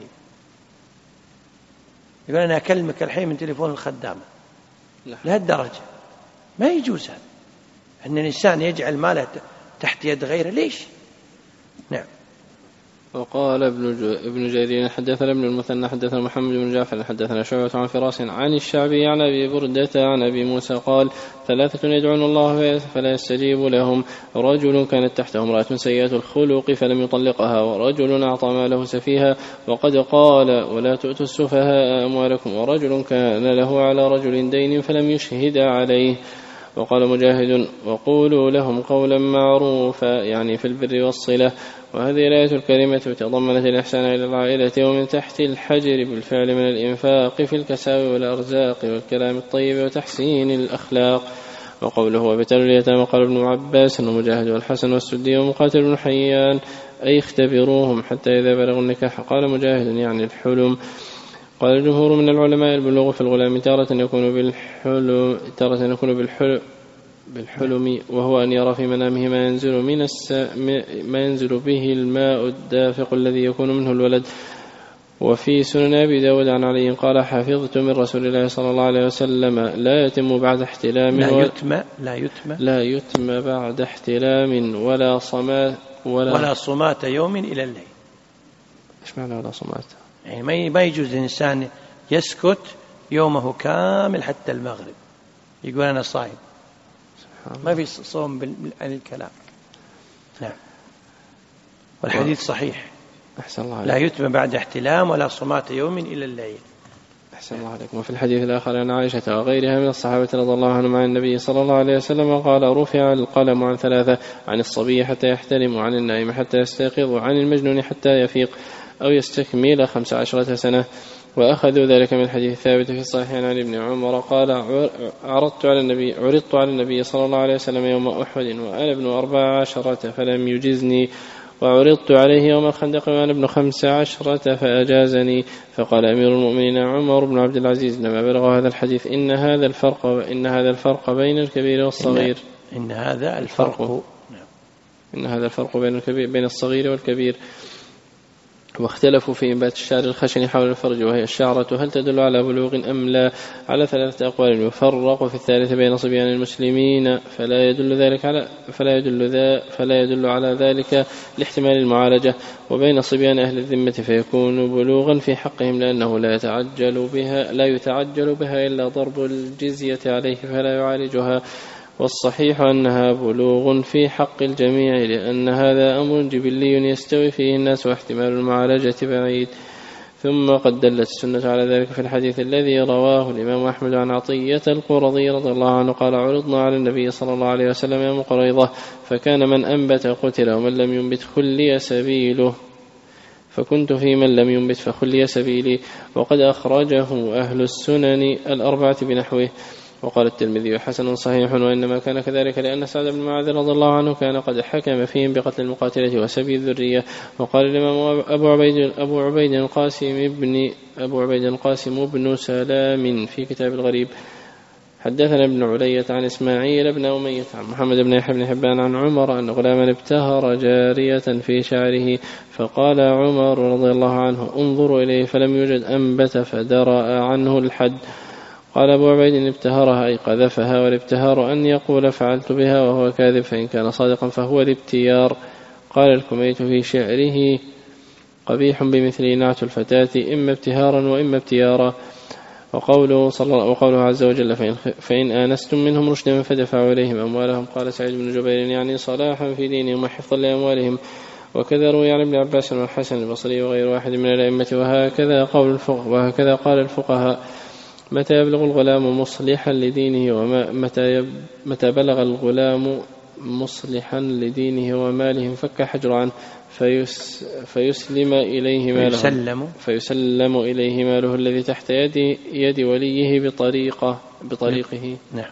يقول أنا أكلمك الحين من تليفون الخدامة. لهالدرجة ما يجوز هذا، أن الإنسان يجعل ماله تحت يد غيره. ليش؟ نعم. وقال ابن جرير حدثنا ابن المثنى حدثنا محمد بن جعفر حدثنا شعبة عن فراس عن الشعبي عن أبي بردة عن أبي موسى قال ثلاثة يدعون الله فلا يستجيب لهم: رجل كانت تحته امرأة سيئة الخلق فلم يطلقها، ورجل أعطى ماله سفيها وقد قال ولا تؤتوا السفهاء أموالكم، ورجل كان له على رجل دين فلم يشهد عليه. وقال مجاهد وقولوا لهم قولا معروفا، يعني في البر والصلة. وهذه الآية الكريمة تضمنت الإحسان إلى العائلة ومن تحت الحجر بالفعل من الإنفاق في الكساب والأرزاق والكلام الطيب وتحسين الأخلاق. وقوله وابتلوا اليتامى قال ابن عباس ومجاهد والحسن والسدي ومقاتل بن حيان أي اختبروهم حتى إذا بلغوا النكاح. قال مجاهد يعني الحلم. قال الجمهور من العلماء البلوغ في الغلام تارة يكون بالحلم بالحلم، وهو أن يرى في منامه ما ينزل به الماء الدافق الذي يكون منه الولد. وفي سنن أبي داود عن علي قال حفظت من رسول الله صلى الله عليه وسلم لا يتم بعد احتلام لا يتم بعد احتلام ولا صمات يوم إلى الليل. إيش معنى ولا صمات؟ يعني ما يجوز الإنسان يسكت يومه كامل حتى المغرب يقول أنا صائم، ما في صوم بالكلام. نعم، والحديث صحيح. أحسن الله عليك. لا يتم بعد احتلام ولا صمات يوم إلى الليل. أحسن الله عليكم. وفي الحديث الآخر عن عائشة وغيرها من الصحابة رضي الله عنهم عن النبي صلى الله عليه وسلم قال رفع القلم عن 3: عن الصبي حتى يحتلم، وعن النائم حتى يستيقظ، وعن المجنون حتى يفيق أو يستكمل 15 سنة. وأخذوا ذلك من الحديث الثابت في الصحيحين عن ابن عمر قال عرضت على النبي صلى الله عليه وسلم يوم أحد وأنا ابن 14 فلم يجزني، وعرضت عليه يوم الخندق وأنا ابن 15 فأجازني. فقال أمير المؤمنين عمر بن عبد العزيز لما بلغ هذا الحديث إن هذا الفرق بين الكبير والصغير إن هذا الفرق بين الصغير والكبير. واختلفوا في إنبات الشعر الخشن حول الفرج، وهي الشعرة هل تدل على بلوغ أم لا، على 3 أقوال. يفرق في الثالث بين صبيان المسلمين فلا يدل على ذلك لاحتمال المعالجة، وبين صبيان أهل الذمة فيكون بلوغا في حقهم لأنه لا يتعجل بها إلا ضرب الجزية عليه فلا يعالجها. والصحيح أنها بلوغ في حق الجميع لأن هذا أمر جبلي يستوي فيه الناس واحتمال المعالجة بعيد. ثم قد دلت السنة على ذلك في الحديث الذي رواه الإمام أحمد عن عطية القرظي رضي الله عنه قال عرضنا على النبي صلى الله عليه وسلم يوم قريظة فكان من أنبت قتل ومن لم ينبت خلي سبيله، فكنت في من لم ينبت فخلي سبيلي. وقد أخرجه أهل السنن 4 بنحوه. وقال الترمذي حسن صحيح، وإنما كان كذلك لأن سعد بن معاذ رضي الله عنه كان قد حكم فيهم بقتل المقاتلة وسبي الذرية. وقال الإمام أبو عبيد القاسم بن سلام في كتاب الغريب حدثنا ابن علية عن إسماعيل بن أمية عن محمد بن يحيى بن حبان عن عمر أن غلاما ابتهر جارية في شعره فقال عمر رضي الله عنه انظروا إليه فلم يوجد أنبت فدرأ عنه الحد. قال أبو عبيد ابتهرها أي قذفها، والابتهار أن يقول فعلت بها وهو كاذب، فإن كان صادقا فهو الابتيار. قال الكميت في شعره قبيح بمثل نعت الفتاة إما ابتهارا وإما ابتيارا. وقوله عز وجل فإن آنستم منهم رشدا فدفعوا إليهم أموالهم. قال سعيد بن جبير يعني صلاحا في دينهم وحفظا لأموالهم. وكذا روي عن ابن عباس والحسن البصري وغير واحد من الأئمة. وهكذا قال الفقهاء متى يبلغ الغلام مصلحا لدينه متى بلغ الغلام مصلحا لدينه وماله فك حجر عنه فيسلم إليه ماله الذي تحت يد وليه بطريقه. نعم.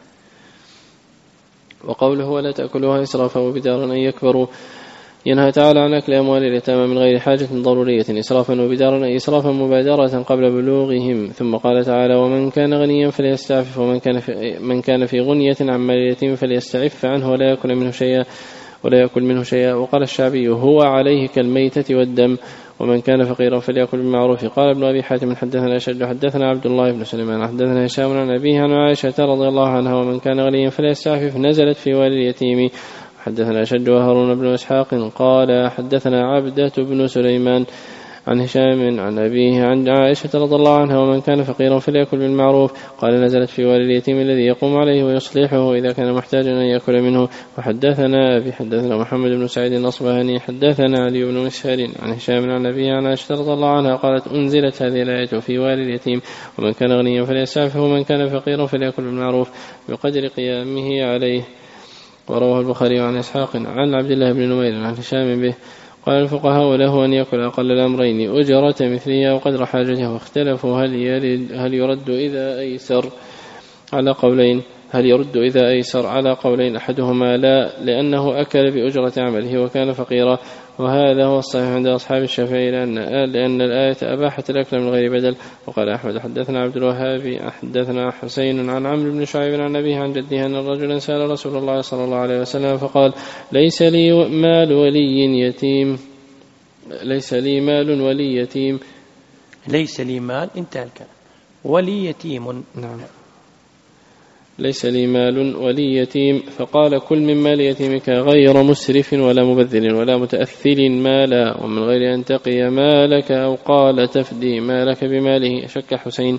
وقوله ولا تأكلوها إسرافا وبدارا أن يكبروا ينهى تعالى عن أكل أموال اليتامى من غير حاجة ضرورية إسرافا وبدارا أي إسرافا مبادرة قبل بلوغهم. ثم قال تعالى ومن كان غنيا فليستعفف ومن كان في غنية عن مال اليتيم فليستعف عنه ولا يأكل منه شيئا. وقال الشعبي هو عليه كالميتة والدم. ومن كان فقيرا فليأكل بالمعروف. قال ابن أبي حاتم حدثنا أشد حدثنا عبد الله بن سليمان حدثنا هشام عن أبيه عن عائشة رضي الله عنها ومن كان غنيا فليستعفف نزلت في والي اليتيم. حدثنا أشد وهارون بن إسحاق قال حدثنا عبدة بن سليمان عن هشام عن أبيه عن عائشة رضي الله عنها ومن كان فقيرا فليأكل بالمعروف. قال نزلت في والي اليتيم الذي يقوم عليه ويصلحه إذا كان محتاجا أن يأكل منه. وحدثنا محمد بن سعيد الأصبهاني حدثنا علي بن مسهر عن هشام عن أبيه عن عائشة رضي الله عنها قالت أنزلت هذه الآية في والي اليتيم ومن كان غنيا فليستعفف ومن كان فقيرا فليأكل بالمعروف بقدر قيامه عليه. ورواه البخاري عن إسحاق عن عبد الله بن نمير عن هشام به. قال الفقهاء له أن يأكل أقل الأمرين أجرة مثلها وقدر حاجته. واختلفوا هل يرد إذا أيسر على قولين أحدهما لا لأنه أكل بأجرة عمله وكان فقيرا، وهذا هو الصحيح عند أصحاب الشافعي لأن الآية أباحت الأكل من غير بدل. وقال أحمد حدثنا عبد الوهاب حدثنا حسين عن عمرو بن شعيب عن أبيه عن جده أن رجلا سأل رسول الله صلى الله عليه وسلم فقال ليس لي مال ولي يتيم ليس لي مال ولي يتيم ليس لي مال انتهى الكلام ولي يتيم. نعم. ليس لي مال ولي يتيم فقال كل من مال يتيمك غير مسرف ولا مبذر ولا متأثل مالا ومن غير أن تقي مالك أو قال تفدي مالك بماله. شك حسين.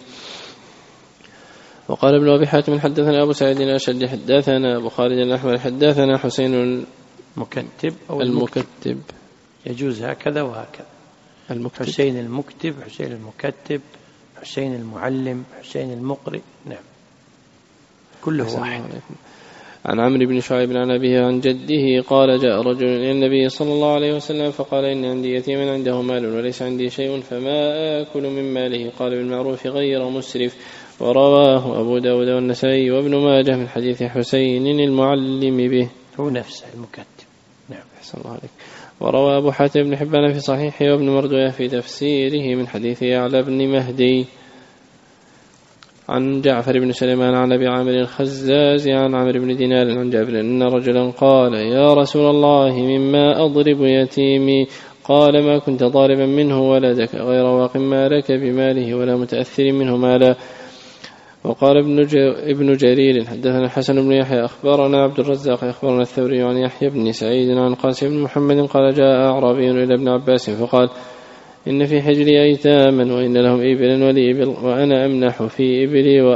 وقال ابن أبي حاتم حدثنا أبو سعيد الأشج حدثنا أبو خالد الأحمر حدثنا حسين المكتب أو المكتب يجوز هكذا وهكذا. المكتب. حسين المكتب حسين المكتب حسين المعلم حسين المقرئ. نعم كله واحد. عن عمرو بن شعيب عن أبيه عن جده قال جاء رجل إلى النبي صلى الله عليه وسلم فقال إن عندي يتيم عنده مال وليس عندي شيء فما آكل من ماله قال بالمعروف غير مسرف. ورواه أبو داود والنسائي وابن ماجه من حديث حسين المعلم به هو نفسه المكتب. نعم. أحسن الله عليك. وروى أبو حاتم بن حبان في صحيحه وابن مردويه في تفسيره من حديث يعلى بن مهدي عن جعفر بن سليمان عن أبي عامر الخزاز عن عمرو بن دينار عن جابر أن رجلا قال يا رسول الله مما أضرب يتيمي قال ما كنت ضاربا منه ولدك غير واق مالك بماله ولا متأثر منه مالا. وقال ابن جرير حدثنا الحسن بن يحيى أخبرنا عبد الرزاق أخبرنا الثوري عن يحيى بن سعيد عن قاسم بن محمد قال جاء أعرابي إلى ابن عباس فقال إن في حجري أيتاما وإن لهم إبلا ولي إبل وأنا أمنح في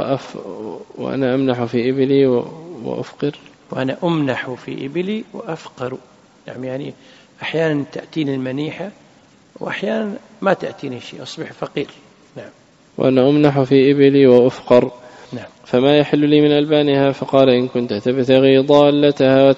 إبلي وأفقر وأنا أمنح في إبلي وأفقر. يعني أحيانا تأتيني المنيحة وأحيانا ما تأتيني شيء أصبح فقير. نعم. وأنا أمنح في إبلي وأفقر. نعم. فما يحل لي من ألبانها فقال إن كنت تبتغي ضالتها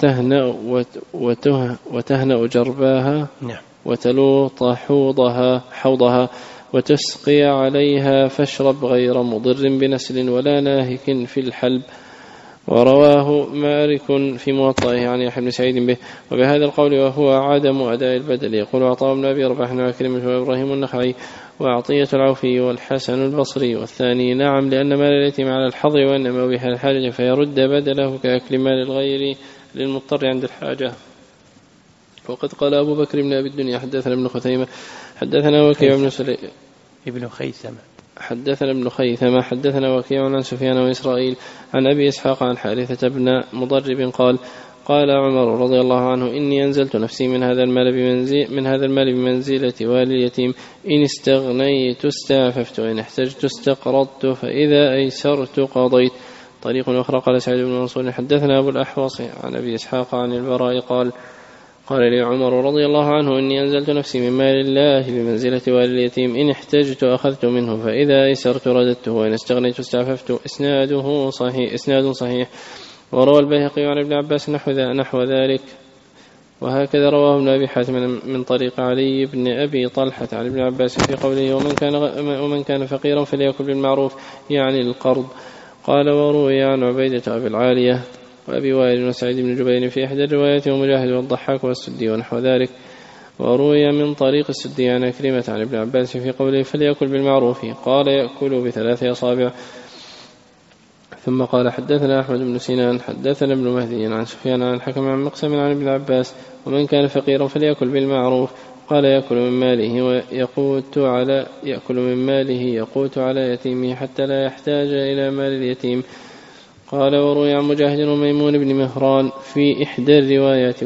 وتهنأ جرباها. نعم. وتلوط حوضها وتسقي عليها فاشرب غير مضر بنسل ولا ناهك في الحلب. ورواه مالك في موطئه عن يحيى بن سعيد به وبهذا القول وهو عدم أداء البدل. يقول عطاء بن أبي رباح وعكرمة وإبراهيم النخعي وعطية العوفي والحسن البصري والثاني نعم لأن مال اليتيم على الحظر وإنما بها الحاجة فيرد بدله كأكل مال الغير للمضطر عند الحاجة. وقد قال أبو بكر بن أبي الدنيا حدثنا ابن خثيمة حدثنا وكيع بن ابن خيثمة حدثنا ابن خيثمة حدثنا وكيع عن سفيان وإسرائيل عن أبي إسحاق عن حارثة بن مضرب قال عمر رضي الله عنه إني أنزلت نفسي من هذا المال بمنزلة والي اليتيم إن استغنيت استعففت وإن احتجت استقرضت فإذا أيسرت قضيت. طريق أخرى قال سعيد بن منصور حدثنا أبو الأحوص عن أبي إسحاق عن البراء قال لي عمر رضي الله عنه إني أنزلت نفسي من مال الله بمنزلة والي اليتيم إن احتجت أخذت منه فإذا أيسرت رددته وإن استغنيت استعففت. إسناد صحيح. وروى البيهقي عن ابن عباس نحو ذلك وهكذا رواه ابن أبي حاتم من طريق علي بن أبي طلحة عن ابن عباس في قوله ومن كان فقيرا فليأكل بالمعروف يعني القرض. قال وروي عن عبيدة أبي العالية وأبي وائل وسعيد بن جبير في إحدى الروايات ومجاهد والضحاك والسدي ونحو ذلك. وروي من طريق السدي عن كلمة عن ابن عباس في قوله فليأكل بالمعروف قال يأكل ب3 أصابع. ثم قال حدثنا أحمد بن سنان حدثنا ابن مهدي عن سفيان عن الحكم عن مقسم عن ابن عباس ومن كان فقيرا فليأكل بالمعروف قال يأكل من ماله يقوت على يتيمه حتى لا يحتاج إلى مال اليتيم. قال وروي عن مجاهد وميمون بن مهران في إحدى الروايات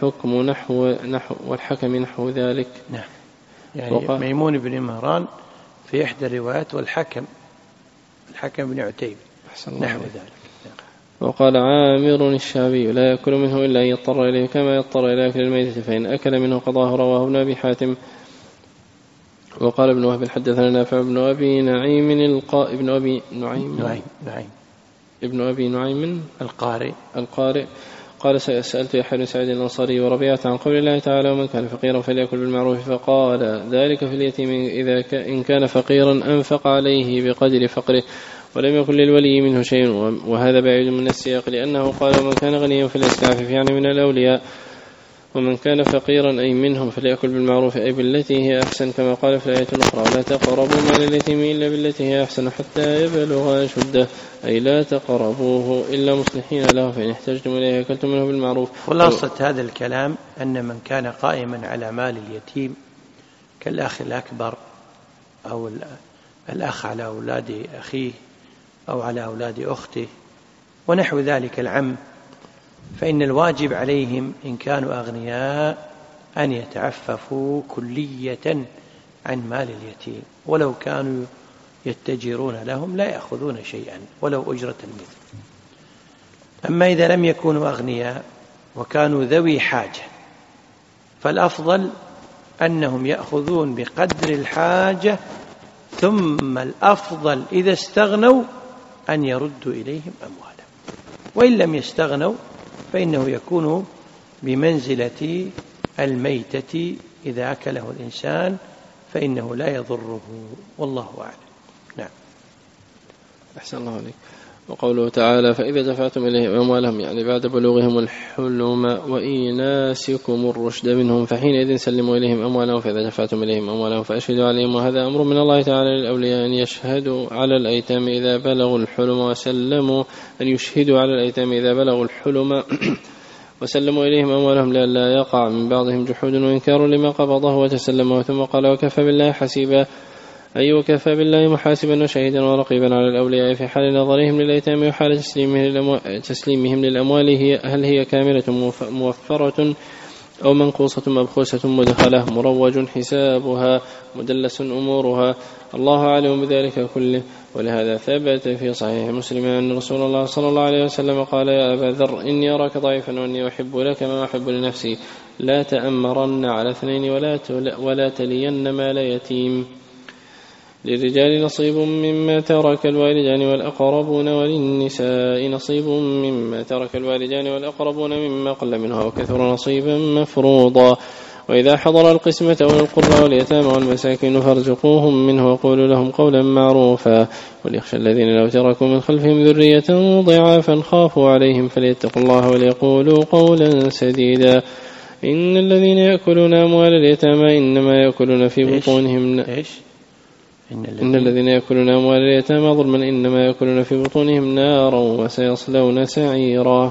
والحكم نحو ذلك. نعم. يعني ميمون بن مهران في إحدى الروايات والحكم بن عتيب نحو ذلك. وقال عامر الشعبي لا يأكل منه إلا أن يضطر إليه كما يضطر إلى أكل الميتة فإن أكل منه قضاه. رواه ابن أبي حاتم. وقال ابن وهب حدثنا نافع ابن أبي نعيم القارئ قال سألت يحيى بن سعيد الأنصاري وربيعة عن قول الله تعالى ومن كان فقيرا فليأكل بالمعروف فقال ذلك في اليتيم إن كان فقيرا أنفق عليه بقدر فقره ولم يكن للولي منه شيء وهذا بعيد من السياق لأنه قال ومن كان غنيا فليستعفف يعني من الأولياء. ومن كان فقيرا أي منهم فليأكل بالمعروف أي بالتي هي أحسن، كما قال في الآية الأخرى: ولا تقربوا مال اليتيم إلا بالتي هي أحسن حتى يبلغ أشده، أي لا تقربوه إلا مصلحين له، فإن احتجتم إليه أكلتم منه بالمعروف. خلاصة هذا الكلام أن من كان قائما على مال اليتيم كالأخ الأكبر أو الأخ على أولاد أخيه أو على أولاد أخته ونحو ذلك، العم، فإن الواجب عليهم إن كانوا أغنياء أن يتعففوا كلية عن مال اليتيم، ولو كانوا يتجرون لهم لا يأخذون شيئا ولو أجرة المثل. أما إذا لم يكونوا أغنياء وكانوا ذوي حاجة فالأفضل أنهم يأخذون بقدر الحاجة، ثم الأفضل إذا استغنوا أن يردوا إليهم أموالهم، وإن لم يستغنوا فإنه يكون بمنزلة الميتة إذا أكله الإنسان فإنه لا يضره، والله أعلم. نعم. أحسن الله عليك. وقوله تعالى: فإذا دفعتم إليهم أموالهم، يعني بعد بلوغهم الحلم وإيناسكم الرشد منهم، فحينئذ سلموا إليهم أموالهم. فإذا دفعتم إليهم أموالهم فأشهدوا عليهم، وهذا أمر من الله تعالى للأولياء أن يشهدوا على الأيتام إذا بلغوا الحلم، وسلموا أن يشهدوا على الأيتام إذا بلغوا الحلم وسلموا إليهم أموالهم لئلا يقع من بعضهم جحود وإنكار لما قبضه وتسلمه. ثم قال: وكفى بالله حسيبا، أي وكفى بالله محاسبا وشهيدا ورقيبا على الأولياء في حال نظرهم للأيتام وحال تسليمهم للأموال، هل هي كاملة موفرة أو منقوصة مبخوسة مدخلة مروج حسابها مدلس أمورها، الله أعلم بذلك كله. ولهذا ثبت في صحيح مسلم أن رسول الله صلى الله عليه وسلم قال: يا أبا ذر، إني أراك ضعيفا وإني أحب لك ما أحب لنفسي، لا تأمرن على اثنين ولا تلين مال يتيم. للرجال نصيب مما ترك الوالدان والأقربون، وللنساء نصيب مما ترك الوالدان والأقربون مما قل منها وكثر نصيبا مفروضا. وإذا حضر القسمة أولي القربى واليتامى والمساكين فارزقوهم منه وقولوا لهم قولا معروفا، وليخشى الذين لو تركوا من خلفهم ذرية ضعافا خافوا عليهم فليتقوا الله وليقولوا قولا سديدا. إن الذين يأكلون أموال اليتامى إنما يأكلون في بطونهم إن الذين يأكلون أموال اليتامى ظلما إنما يأكلون في بطونهم نارا وسيصلون سعيرا.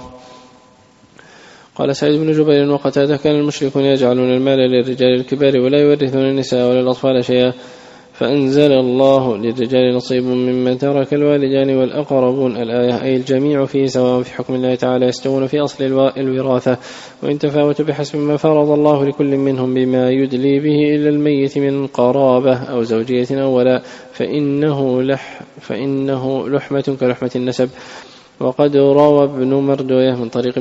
قال سعيد بن جبير وقتادة: كان المشركون يجعلون المال للرجال الكبار ولا يورثون النساء ولا الأطفال شيئا، فأنزل الله: للرجال نصيب مما ترك الوالدان والأقربون، الآية، أي الجميع فيه سواء في حكم الله تعالى، يستوون في أصل الوراثة، وإن تفاوتوا بحسب ما فرض الله لكل منهم بما يدلي به إلى الميت من قرابة أو زوجية أو ولاء، فإنه لحمة كلحمة النسب. وقد روى ابن مردوية من طريق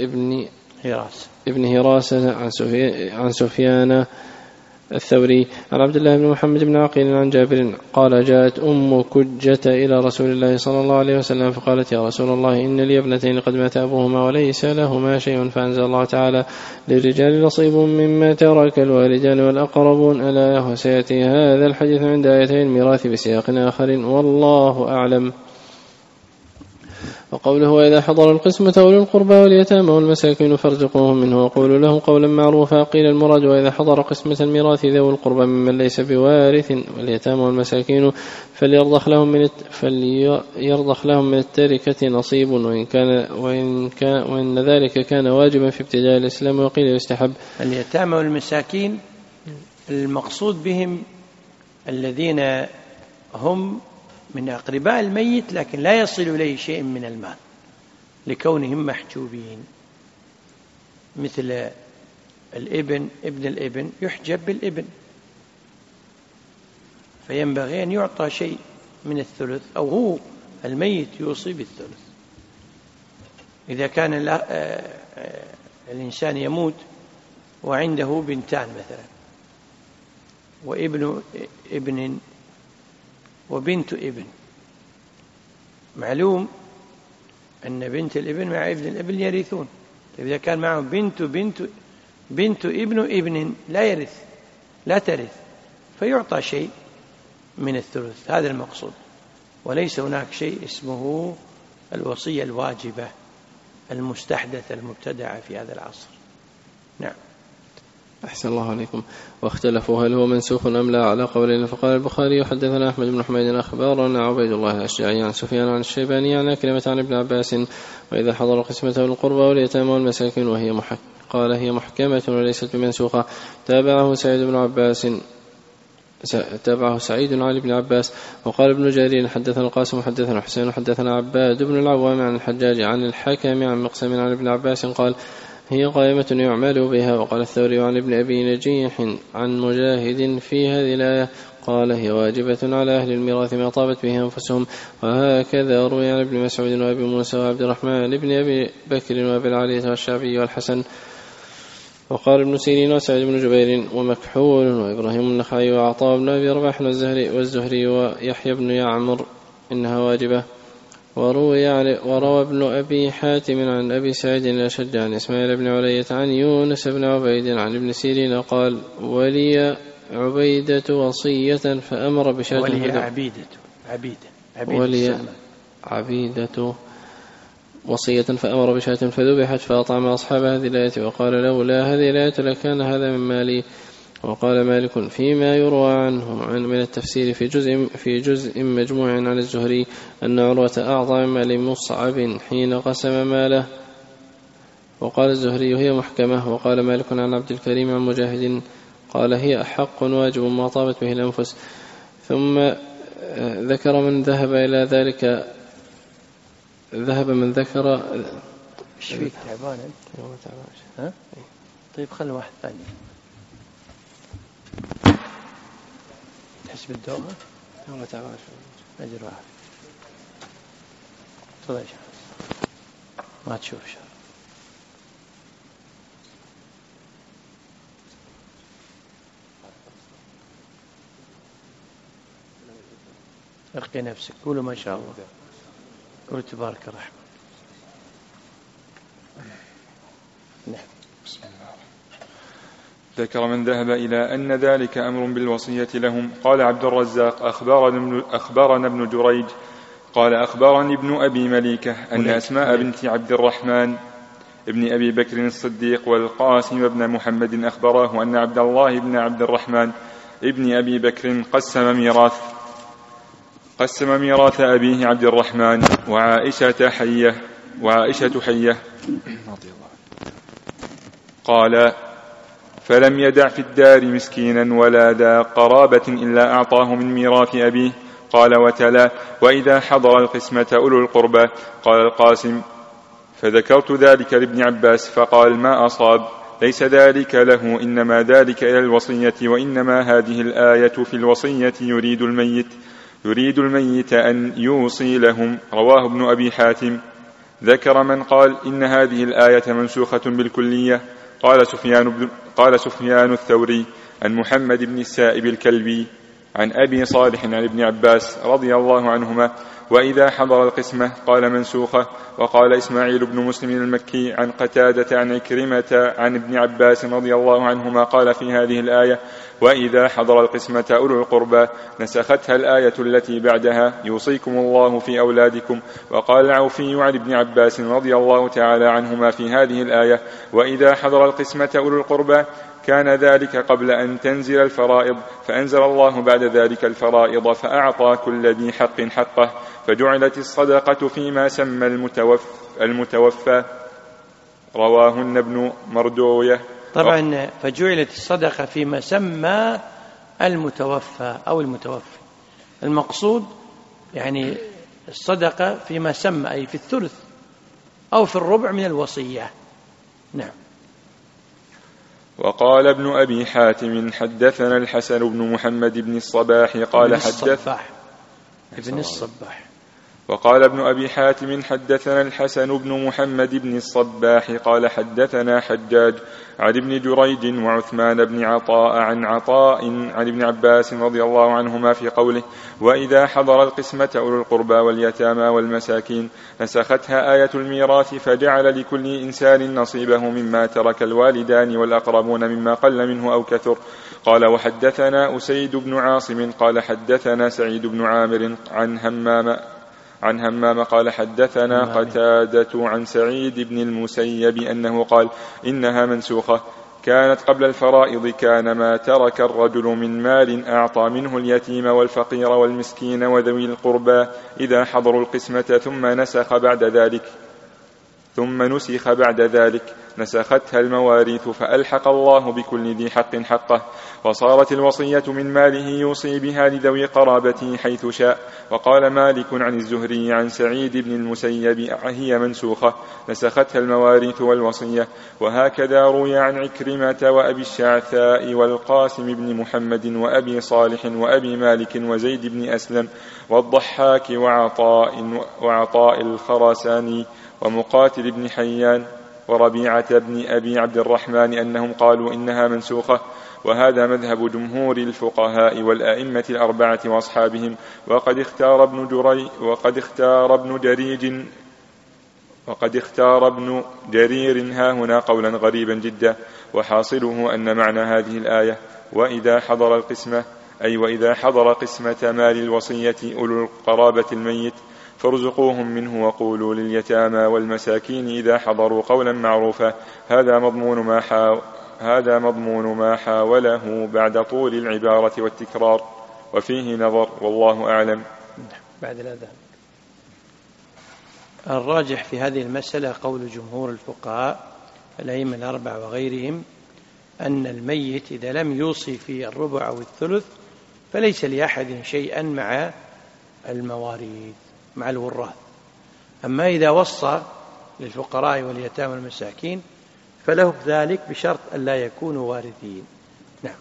ابن هراس عن سفيان الثوري عن عبد الله بن محمد بن عقيل عن جابر قال: جاءت أم كجة إلى رسول الله صلى الله عليه وسلم فقالت: يا رسول الله، إن لي ابنتين قد مات أبوهما وليس لهما شيء، فأنزل الله تعالى: للرجال نصيب مما ترك الوالدان والأقربون، ألا وسيأتي هذا الحديث عند آيتي الميراث بسياق آخر، والله أعلم. وقوله: وإذا حضر القسمة أولي القربى واليتامى والمساكين فارزقوهم منه وقولوا لهم قولا معروفا. قيل المراد: وإذا حضر قسمة الميراث ذوي القربى ممن ليس بوارث واليتامى والمساكين فليرضخ لهم من التركة نصيب، وإن ذلك كان واجبا في ابتداء الإسلام، وقيل يستحب. اليتامى والمساكين المقصود بهم الذين هم من أقرباء الميت لكن لا يصل إليه شيء من المال لكونهم محجوبين، مثل ابن الابن يحجب بالابن، فينبغي أن يعطى شيء من الثلث، أو هو الميت يوصي بالثلث. إذا كان الإنسان يموت وعنده بنتان مثلا، وابن ابن وبنت ابن، معلوم أن بنت الابن مع ابن الابن يرثون. إذا كان معه بنت ابن لا ترث، فيعطى شيء من الثلث، هذا المقصود، وليس هناك شيء اسمه الوصية الواجبة المستحدثة المبتدعة في هذا العصر. نعم. أحسن الله عليكم. واختلفوا هل هو منسوخ أم لا على قولين. فقال البخاري حدثنا أحمد بن حميد أخبارنا عبيد الله الأشجعي عن سفيان عن الشيباني عن عكرمة عن ابن عباس وإذا حضر قسمته للقربى واليتامى والمساكين وهي قال هي محكمة وليست بمنسوخة. تابعه سعيد علي بن عباس. وقال ابن جرير حدثنا القاسم حدثنا حسين حدثنا عباد بن العوام عن الحجاج عن الحكم عن مقسم عن ابن عباس قال هي قائمة يعمل بها. وقال الثوري عن ابن أبي نجيح عن مجاهد في هذه الآية قال هي واجبة على أهل الميراث ما طابت به أنفسهم. وهكذا روي عن ابن مسعود وأبي موسى وعبد الرحمن بن أبي بكر وأبي العالية والشعبي والحسن. وقال ابن سيرين وسعيد بن جبير ومكحول وإبراهيم النخعي وعطاء بن أبي رباح والزهري ويحيى بن يعمر إنها واجبة. وروى ابن أبي حاتم عن أبي سعيد الأشج عن إسماعيل بن علية عن يونس بن عبيد عن ابن سيرين قال ولي عبيدة وصية فأمر بشاة ولي عبيدة وصية فأمر بشاة فذبحت فأطعم أصحاب هذه الآية وقال لولا هذه الآية لكان هذا من مالي. وقال مالك فيما يروى عنه من التفسير في جزء مجموع عن الزهري أن عروة أعطى من مال مصعب حين قسم ماله. وقال الزهري هي محكمة. وقال مالك عن عبد الكريم عن مجاهد قال هي أحق واجب ما طابت به الأنفس. ثم ذكر من ذهب إلى ذلك من ذكر ايش فيك تعبان ها؟ طيب خلي واحد ثاني تحس بالدوام والله تعبان أجر واحد تفضل يا شيخ ما تشوف شر ارقي نفسك قولوا ما شاء الله قولوا تبارك الرحمن. نعم. بسم الله. ذكر من ذهب إلى أن ذلك أمر بالوصية لهم. قال عبد الرزاق أخبرنا ابن جريج قال أخبرني ابن أبي مليكة أن أسماء بنت عبد الرحمن ابن أبي بكر الصديق والقاسم بن محمد أخبراه أن عبد الله بن عبد الرحمن ابن أبي بكر قسم ميراث أبيه عبد الرحمن وعائشة حية قال فلم يدع في الدار مسكينا ولا ذا قرابة إلا أعطاه من ميراث أبيه. قال وتلا وإذا حضر القسمة أولو القربى. قال القاسم فذكرت ذلك لابن عباس فقال ما أصاب ليس ذلك له إنما ذلك إلى الوصية وإنما هذه الآية في الوصية يريد الميت أن يوصي لهم. رواه ابن أبي حاتم. ذكر من قال إن هذه الآية منسوخة بالكلية. قال سفيان الثوري عن محمد بن السائب الكلبي عن أبي صالح عن ابن عباس رضي الله عنهما وإذا حضر القسمة قال منسوخة. وقال إسماعيل بن مسلم المكي عن قتادة عن عكرمة عن ابن عباس رضي الله عنهما قال في هذه الآية وإذا حضر القسمة أولو القربى نسختها الآية التي بعدها يوصيكم الله في أولادكم. وقال العوفي عن ابن عباس رضي الله تعالى عنهما في هذه الآية وإذا حضر القسمة أولو القربى كان ذلك قبل أن تنزل الفرائض فأنزل الله بعد ذلك الفرائض فأعطى كل ذي حق حقه فجعلت الصدقة فيما سمى المتوفى. رواهن ابن مردوية. طبعا فجعلت الصدقة فيما سمى المتوفى أو المتوفي. المقصود يعني الصدقة فيما سمى أي في الثلث أو في الربع من الوصية. نعم. وقال ابن أبي حاتم حدثنا الحسن بن محمد بن الصباح قال ابن الصباح. وقال ابن أبي حاتم حدثنا الحسن بن محمد بن الصباح قال حدثنا حجاج عن ابن جريج وعثمان بن عطاء عن عن ابن عباس رضي الله عنهما في قوله وإذا حضر القسمة أولو القربى واليتامى والمساكين نسختها آية الميراث فجعل لكل إنسان نصيبه مما ترك الوالدان والأقربون مما قل منه أو كثر. قال وحدثنا أسيد بن عاصم قال حدثنا سعيد بن عامر عن همام قال حدثنا قتادة عن سعيد بن المسيب أنه قال إنها منسوخة كانت قبل الفرائض كان ما ترك الرجل من مال أعطى منه اليتيم والفقير والمسكين وذوي القربى إذا حضروا القسمة ثم نسخ بعد ذلك نسختها المواريث فألحق الله بكل ذي حق حقه، وصارت الوصية من ماله يوصي بها لذوي قرابته حيث شاء. وقال مالك عن الزهري عن سعيد بن المسيب هي منسوخة نسختها المواريث والوصية. وهكذا روي عن عكرمة وأبي الشعثاء والقاسم بن محمد وأبي صالح وأبي مالك وزيد بن أسلم والضحاك وعطاء الخراساني ومقاتل بن حيان وربيعة بن أبي عبد الرحمن أنهم قالوا إنها منسوخة. وهذا مذهب جمهور الفقهاء والأئمة الأربعة وأصحابهم. وقد اختار ابن جرير ها هنا قولا غريبا جدا، وحاصله أن معنى هذه الآية وإذا حضر القسمة أي وإذا حضر قسمة مال الوصية أولو القرابة الميت فارزقوهم منه وقولوا لليتامى والمساكين إذا حضروا قولا معروفا. هذا مضمون ما حاوله بعد طول العبارة والتكرار، وفيه نظر والله أعلم. بعد الأذان الراجح في هذه المسألة قول جمهور الفقهاء الأئمة الأربعة وغيرهم أن الميت إذا لم يوصي في الربع أو الثلث فليس لأحد شيئا مع المواريث مع الوراث. أما إذا وصى للفقراء واليتامى والمساكين فله ذلك بشرط أن لا يكونوا وارثين. نعم.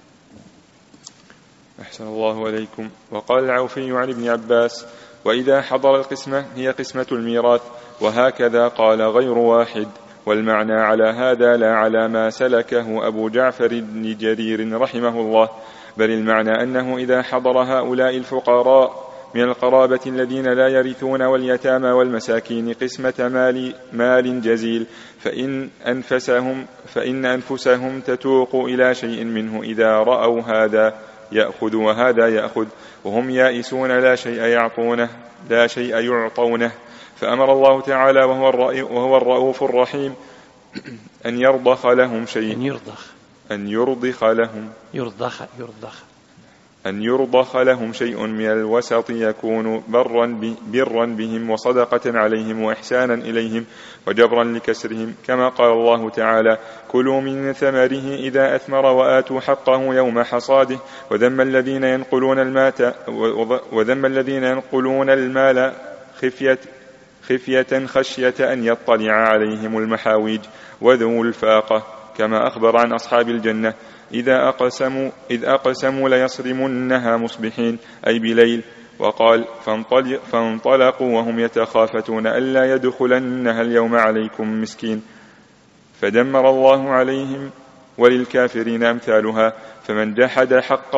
أحسن الله عليكم. وقال العوفي عن ابن عباس وإذا حضر القسمة هي قسمة الميراث، وهكذا قال غير واحد، والمعنى على هذا لا على ما سلكه أبو جعفر بن جرير رحمه الله، بل المعنى أنه إذا حضر هؤلاء الفقراء من القرابة الذين لا يرثون واليتامى والمساكين قسمة مال جزيل فإن أنفسهم تتوق إلى شيء منه إذا رأوا هذا يأخذ وهذا يأخذ وهم يائسون لا شيء يعطونه. فأمر الله تعالى وهو الرؤوف الرحيم أن يرضخ لهم شيء أن يرضخ لهم شيء من الوسط يكون برا بهم وصدقة عليهم وإحسانا إليهم وجبرا لكسرهم، كما قال الله تعالى كلوا من ثمره إذا أثمر وآتوا حقه يوم حصاده وذم الذين ينقلون المال خفية خشية أن يطلع عليهم المحاويج وذو الفاقة، كما أخبر عن أصحاب الجنة إذ أقسموا ليصرمنها مصبحين أي بليل. وقال فانطلقوا وهم يتخافتون ألا يدخلنها اليوم عليكم مسكين، فدمر الله عليهم وللكافرين أمثالها. فمن جحد حق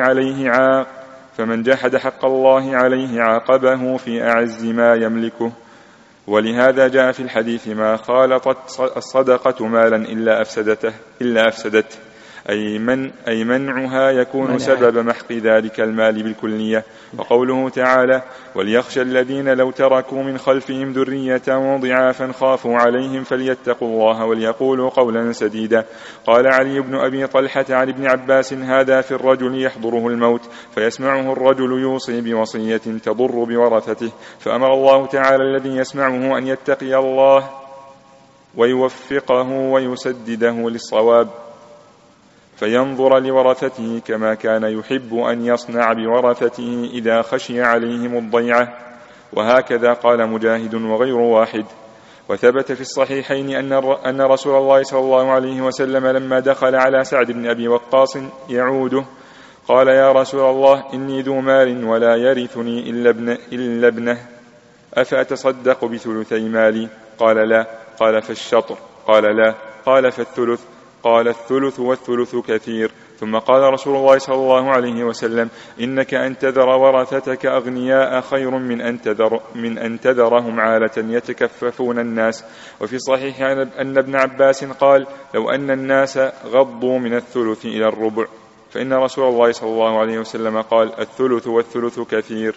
الله عليه عاقبه في أعز ما يملكه. ولهذا جاء في الحديث ما خالطت الصدقة مالا إلا أفسدته أي منعها يكون سبب محق ذلك المال بالكلية. وقوله تعالى وليخشى الذين لو تركوا من خلفهم ذرية ضعافا خافوا عليهم فليتقوا الله وليقولوا قولا سديدا. قال علي بن أبي طلحة عن ابن عباس هذا في الرجل يحضره الموت فيسمعه الرجل يوصي بوصية تضر بورثته، فأمر الله تعالى الذي يسمعه أن يتقي الله ويوفقه ويسدده للصواب فينظر لورثته كما كان يحب أن يصنع بورثته إذا خشي عليهم الضيعة. وهكذا قال مجاهد وغير واحد. وثبت في الصحيحين أن رسول الله صلى الله عليه وسلم لما دخل على سعد بن أبي وقاص يعوده قال يا رسول الله إني ذو مال ولا يرثني إلا ابنه أفأتصدق بثلثي مالي؟ قال لا. قال فالشطر؟ قال لا. قال فالثلث؟ قال الثلث والثلث كثير. ثم قال رسول الله صلى الله عليه وسلم إنك أن تذر ورثتك أغنياء خير من أن تذرهم عالة يتكففون الناس. وفي صحيح أن ابن عباس قال لو أن الناس غضوا من الثلث إلى الربع، فإن رسول الله صلى الله عليه وسلم قال الثلث والثلث كثير.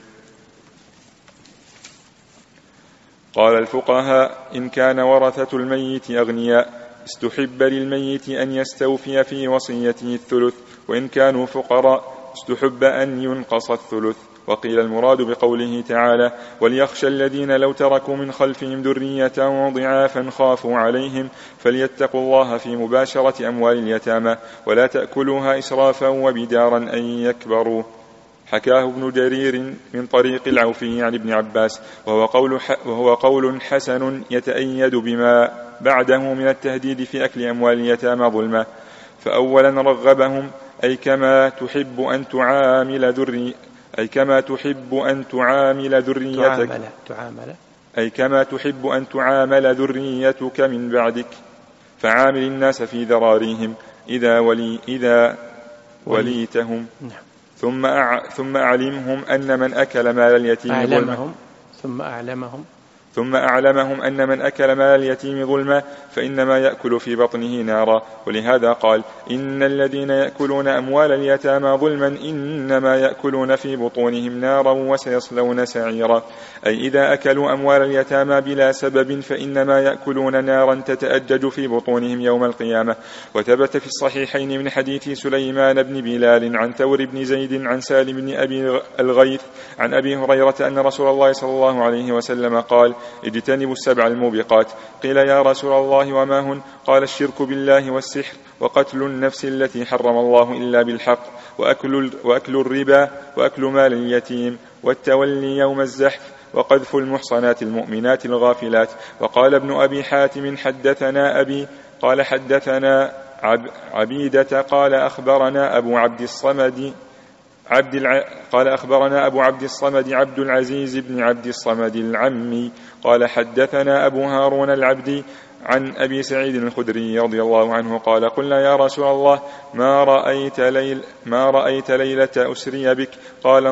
قال الفقهاء إن كان ورثة الميت أغنياء استحب للميت أن يستوفي في وصيته الثلث، وإن كانوا فقراء استحب أن ينقص الثلث. وقيل المراد بقوله تعالى: وليخشى الذين لو تركوا من خلفهم ذرية ضعافا خافوا عليهم فليتقوا الله في مباشرة أموال اليتامى ولا تأكلوها إسرافا وبدارا أن يكبروا. حكاه ابن جرير من طريق العوفي عن ابن عباس، وهو قول حسن يتأيد بما بعده من التهديد في أكل أموال اليتامى ظلما. فأولا رغبهم أي كما تحب أن تعامل ذريتك من بعدك، فعامل الناس في ذراريهم إذا وليتهم. ثم أعلمهم أن من أكل مال اليتيم ظلما أن من أكل مال اليتيم ظلما فإنما يأكل في بطنه نارا. ولهذا قال: إن الذين يأكلون أموال اليتامى ظلما إنما يأكلون في بطونهم نارا وسيصلون سعيرا. أي إذا أكلوا أموال اليتامى بلا سبب فإنما يأكلون نارا تتأجج في بطونهم يوم القيامة. وثبت في الصحيحين من حديث سليمان بن بلال عن ثور بن زيد عن سالم بن أبي الغيث عن أبي هريرة أن رسول الله صلى الله عليه وسلم قال: اجتنبوا السبع الموبقات. قيل: يا رسول الله وما هن؟ قال: الشرك بالله والسحر وقتل النفس التي حرم الله إلا بالحق وأكل الربا وأكل مال اليتيم والتولي يوم الزحف وقذف المحصنات المؤمنات الغافلات. وقال ابن أبي حاتم: حدثنا أبي قال حدثنا عبيدة قال أخبرنا أبو عبد الصمد عبد العزيز بن عبد الصمد العمي قال حدثنا أبو هارون العبدي عن أبي سعيد الخدري رضي الله عنه قال: قلنا يا رسول الله ما رأيت ليلة أسري بك؟ قال: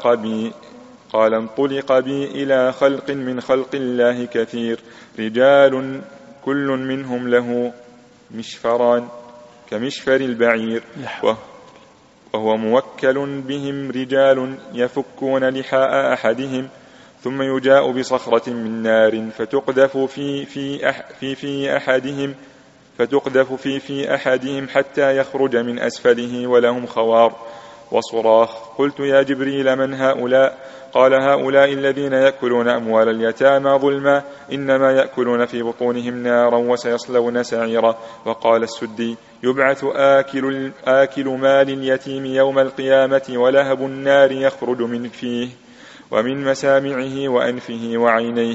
انطلق بي إلى خلق من خلق الله كثير، رجال كل منهم له مشفران كمشفر البعير، وهو موكل بهم رجال يفكون لحاء أحدهم ثم يجاء بصخرة من نار فتقذف في أحدهم حتى يخرج من أسفله ولهم خوار وصراخ. قلت: يا جبريل من هؤلاء؟ قال: هؤلاء الذين يأكلون أموال اليتامى ظلما إنما يأكلون في بطونهم نارا وسيصلون سعيرا. وقال السدي: يبعث آكل مال اليتيم يوم القيامة ولهب النار يخرج من فيه ومن مسامعه وأنفه وعينيه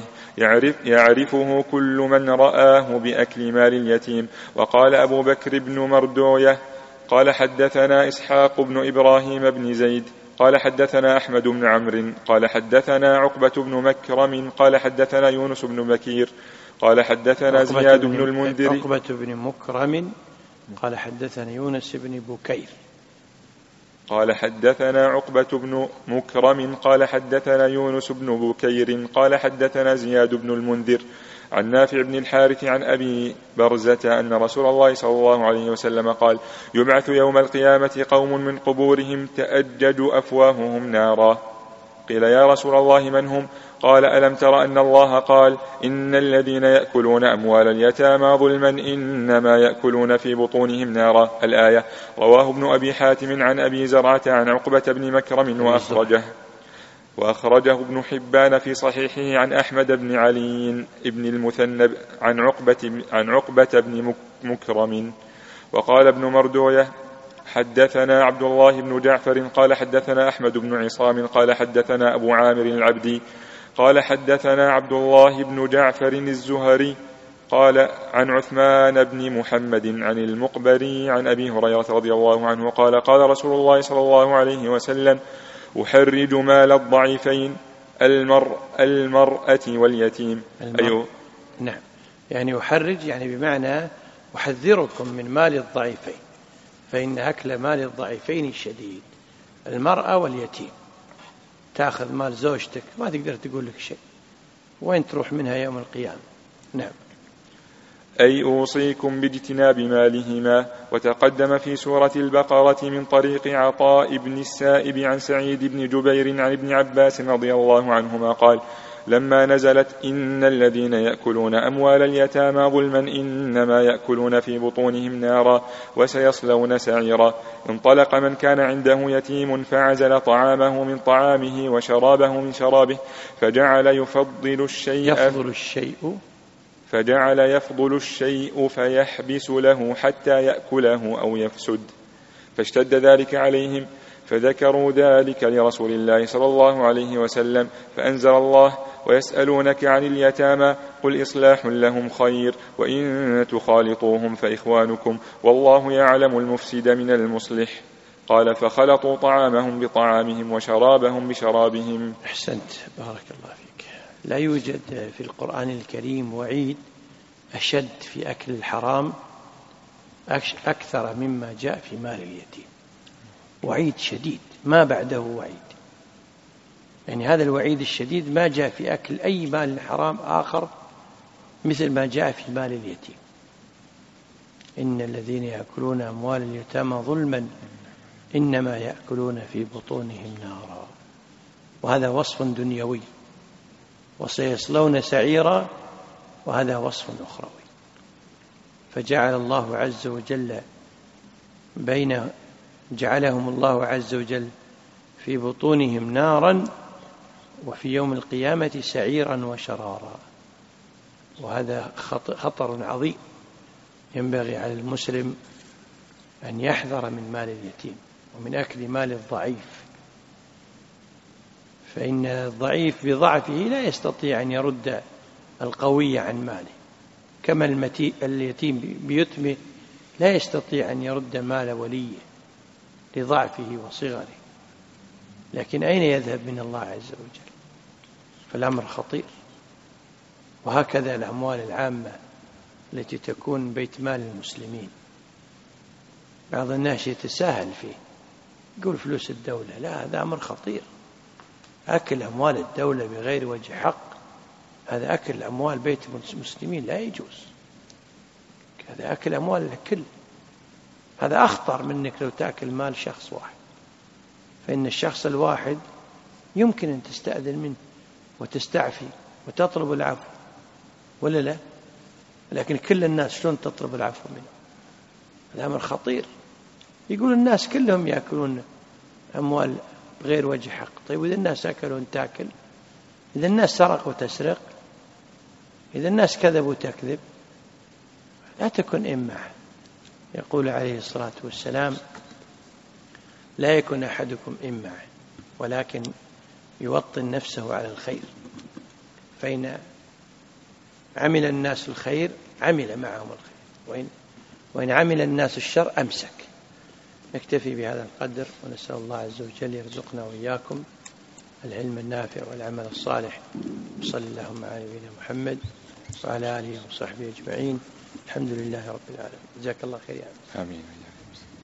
يعرفه كل من رآه بأكل مال اليتيم. وقال أبو بكر بن مردوية قال حدثنا إسحاق بن إبراهيم بن زيد قال حدثنا أحمد بن عمرو قال حدثنا عقبة بن مكرم قال حدثنا يونس بن بكير قال حدثنا زياد بن المنذر. عقبة بن مكرم قال حدثنا يونس بن بكير قال حدثنا عقبة بن مكرم قال حدثنا يونس بن بكير قال حدثنا زياد بن المنذر عن نافع بن الحارث عن أبي برزة أن رسول الله صلى الله عليه وسلم قال: يبعث يوم القيامة قوم من قبورهم تأجج أفواههم نارا. قيل: يا رسول الله من هم؟ قال: ألم تر أن الله قال: إن الذين يأكلون أموال اليتامى ظلما إنما يأكلون في بطونهم نارا. الآية. رواه ابن أبي حاتم عن أبي زرعة عن عقبة بن مكرم وأخرجه ابن حبان في صحيحه عن أحمد بن علي بن المثنب عن عقبة بن مكرم. وقال ابن مردوية حدثنا عبد الله بن جعفر قال حدثنا أحمد بن عصام قال حدثنا أبو عامر العبدي قال حدثنا عبد الله بن جعفر الزهري قال عن عثمان بن محمد عن المقبري عن أبي هريرة رضي الله عنه قال: قال رسول الله صلى الله عليه وسلم: أحرج مال الضعيفين المرأة واليتيم. أيوه. نعم، يعني أحرج يعني بمعنى أحذركم من مال الضعيفين، فإن أكل مال الضعيفين شديد. المرأة واليتيم، تأخذ مال زوجتك ما تقدر تقول لك شيء، وين تروح منها يوم القيامة. نعم. أي أوصيكم باجتناب مالهما. وتقدم في سورة البقرة من طريق عطاء بن السائب عن سعيد بن جبير عن ابن عباس رضي الله عنهما قال: لما نزلت إن الذين يأكلون أموال اليتامى ظلما إنما يأكلون في بطونهم نارا وسيصلون سعيرا. انطلق من كان عنده يتيم فعزل طعامه من طعامه وشرابه من شرابه فجعل يفضل الشيء فيحبس له حتى يأكله أو يفسد، فاشتد ذلك عليهم فذكروا ذلك لرسول الله صلى الله عليه وسلم، فأنزل الله: ويسألونك عن اليتامى قل إصلاح لهم خير وإن تخالطوهم فإخوانكم والله يعلم المفسد من المصلح. قال: فخلطوا طعامهم بطعامهم وشرابهم بشرابهم. أحسنت، بارك الله فيك. لا يوجد في القرآن الكريم وعيد أشد في أكل الحرام أكثر مما جاء في مال اليتيم. وعيد شديد ما بعده وعيد، يعني هذا الوعيد الشديد ما جاء في أكل أي مال حرام آخر مثل ما جاء في مال اليتيم. إن الذين يأكلون أموال اليتامى ظلما إنما يأكلون في بطونهم نارا، وهذا وصف دنيوي، وسيصلون سعيرا، وهذا وصف أخروي. فجعل الله عز وجل جعلهم الله عز وجل في بطونهم نارا، وفي يوم القيامة سعيرا وشرارا، وهذا خطر عظيم. ينبغي على المسلم أن يحذر من مال اليتيم ومن أكل مال الضعيف، فإن الضعيف بضعفه لا يستطيع أن يرد القوي عن ماله، كما اليتيم بيتمه لا يستطيع أن يرد مال وليه لضعفه وصغره. لكن أين يذهب من الله عز وجل؟ فالأمر خطير. وهكذا الأموال العامة التي تكون بيت مال المسلمين، بعض الناس يتساهل فيه، يقول فلوس الدولة. لا، هذا أمر خطير. أكل أموال الدولة بغير وجه حق، هذا أكل أموال بيت المسلمين، لا يجوز. هذا أكل أموال الكل، هذا أخطر منك لو تأكل مال شخص واحد، فإن الشخص الواحد يمكن أن تستأذن منه وتستعفي وتطلب العفو، ولا لا؟ لكن كل الناس شلون تطلب العفو منه؟ هذا أمر خطير. يقول الناس كلهم يأكلون أموال بغير وجه حق. طيب إذا الناس أكلوا تأكل، إذا الناس سرقوا تسرق، إذا الناس كذبوا تكذب، لا تكن إمعة. يقول عليه الصلاة والسلام: لا يكن أحدكم إمعة، ولكن يوطن نفسه على الخير، فإن عمل الناس الخير عمل معهم الخير، وإن عمل الناس الشر أمسك. نكتفي بهذا القدر، ونسأل الله عز وجل يرزقنا وإياكم العلم النافع والعمل الصالح. صلى اللهم على نبينا محمد وعلى آله وصحبه أجمعين. الحمد لله رب العالمين. جزاك الله خير. آمين.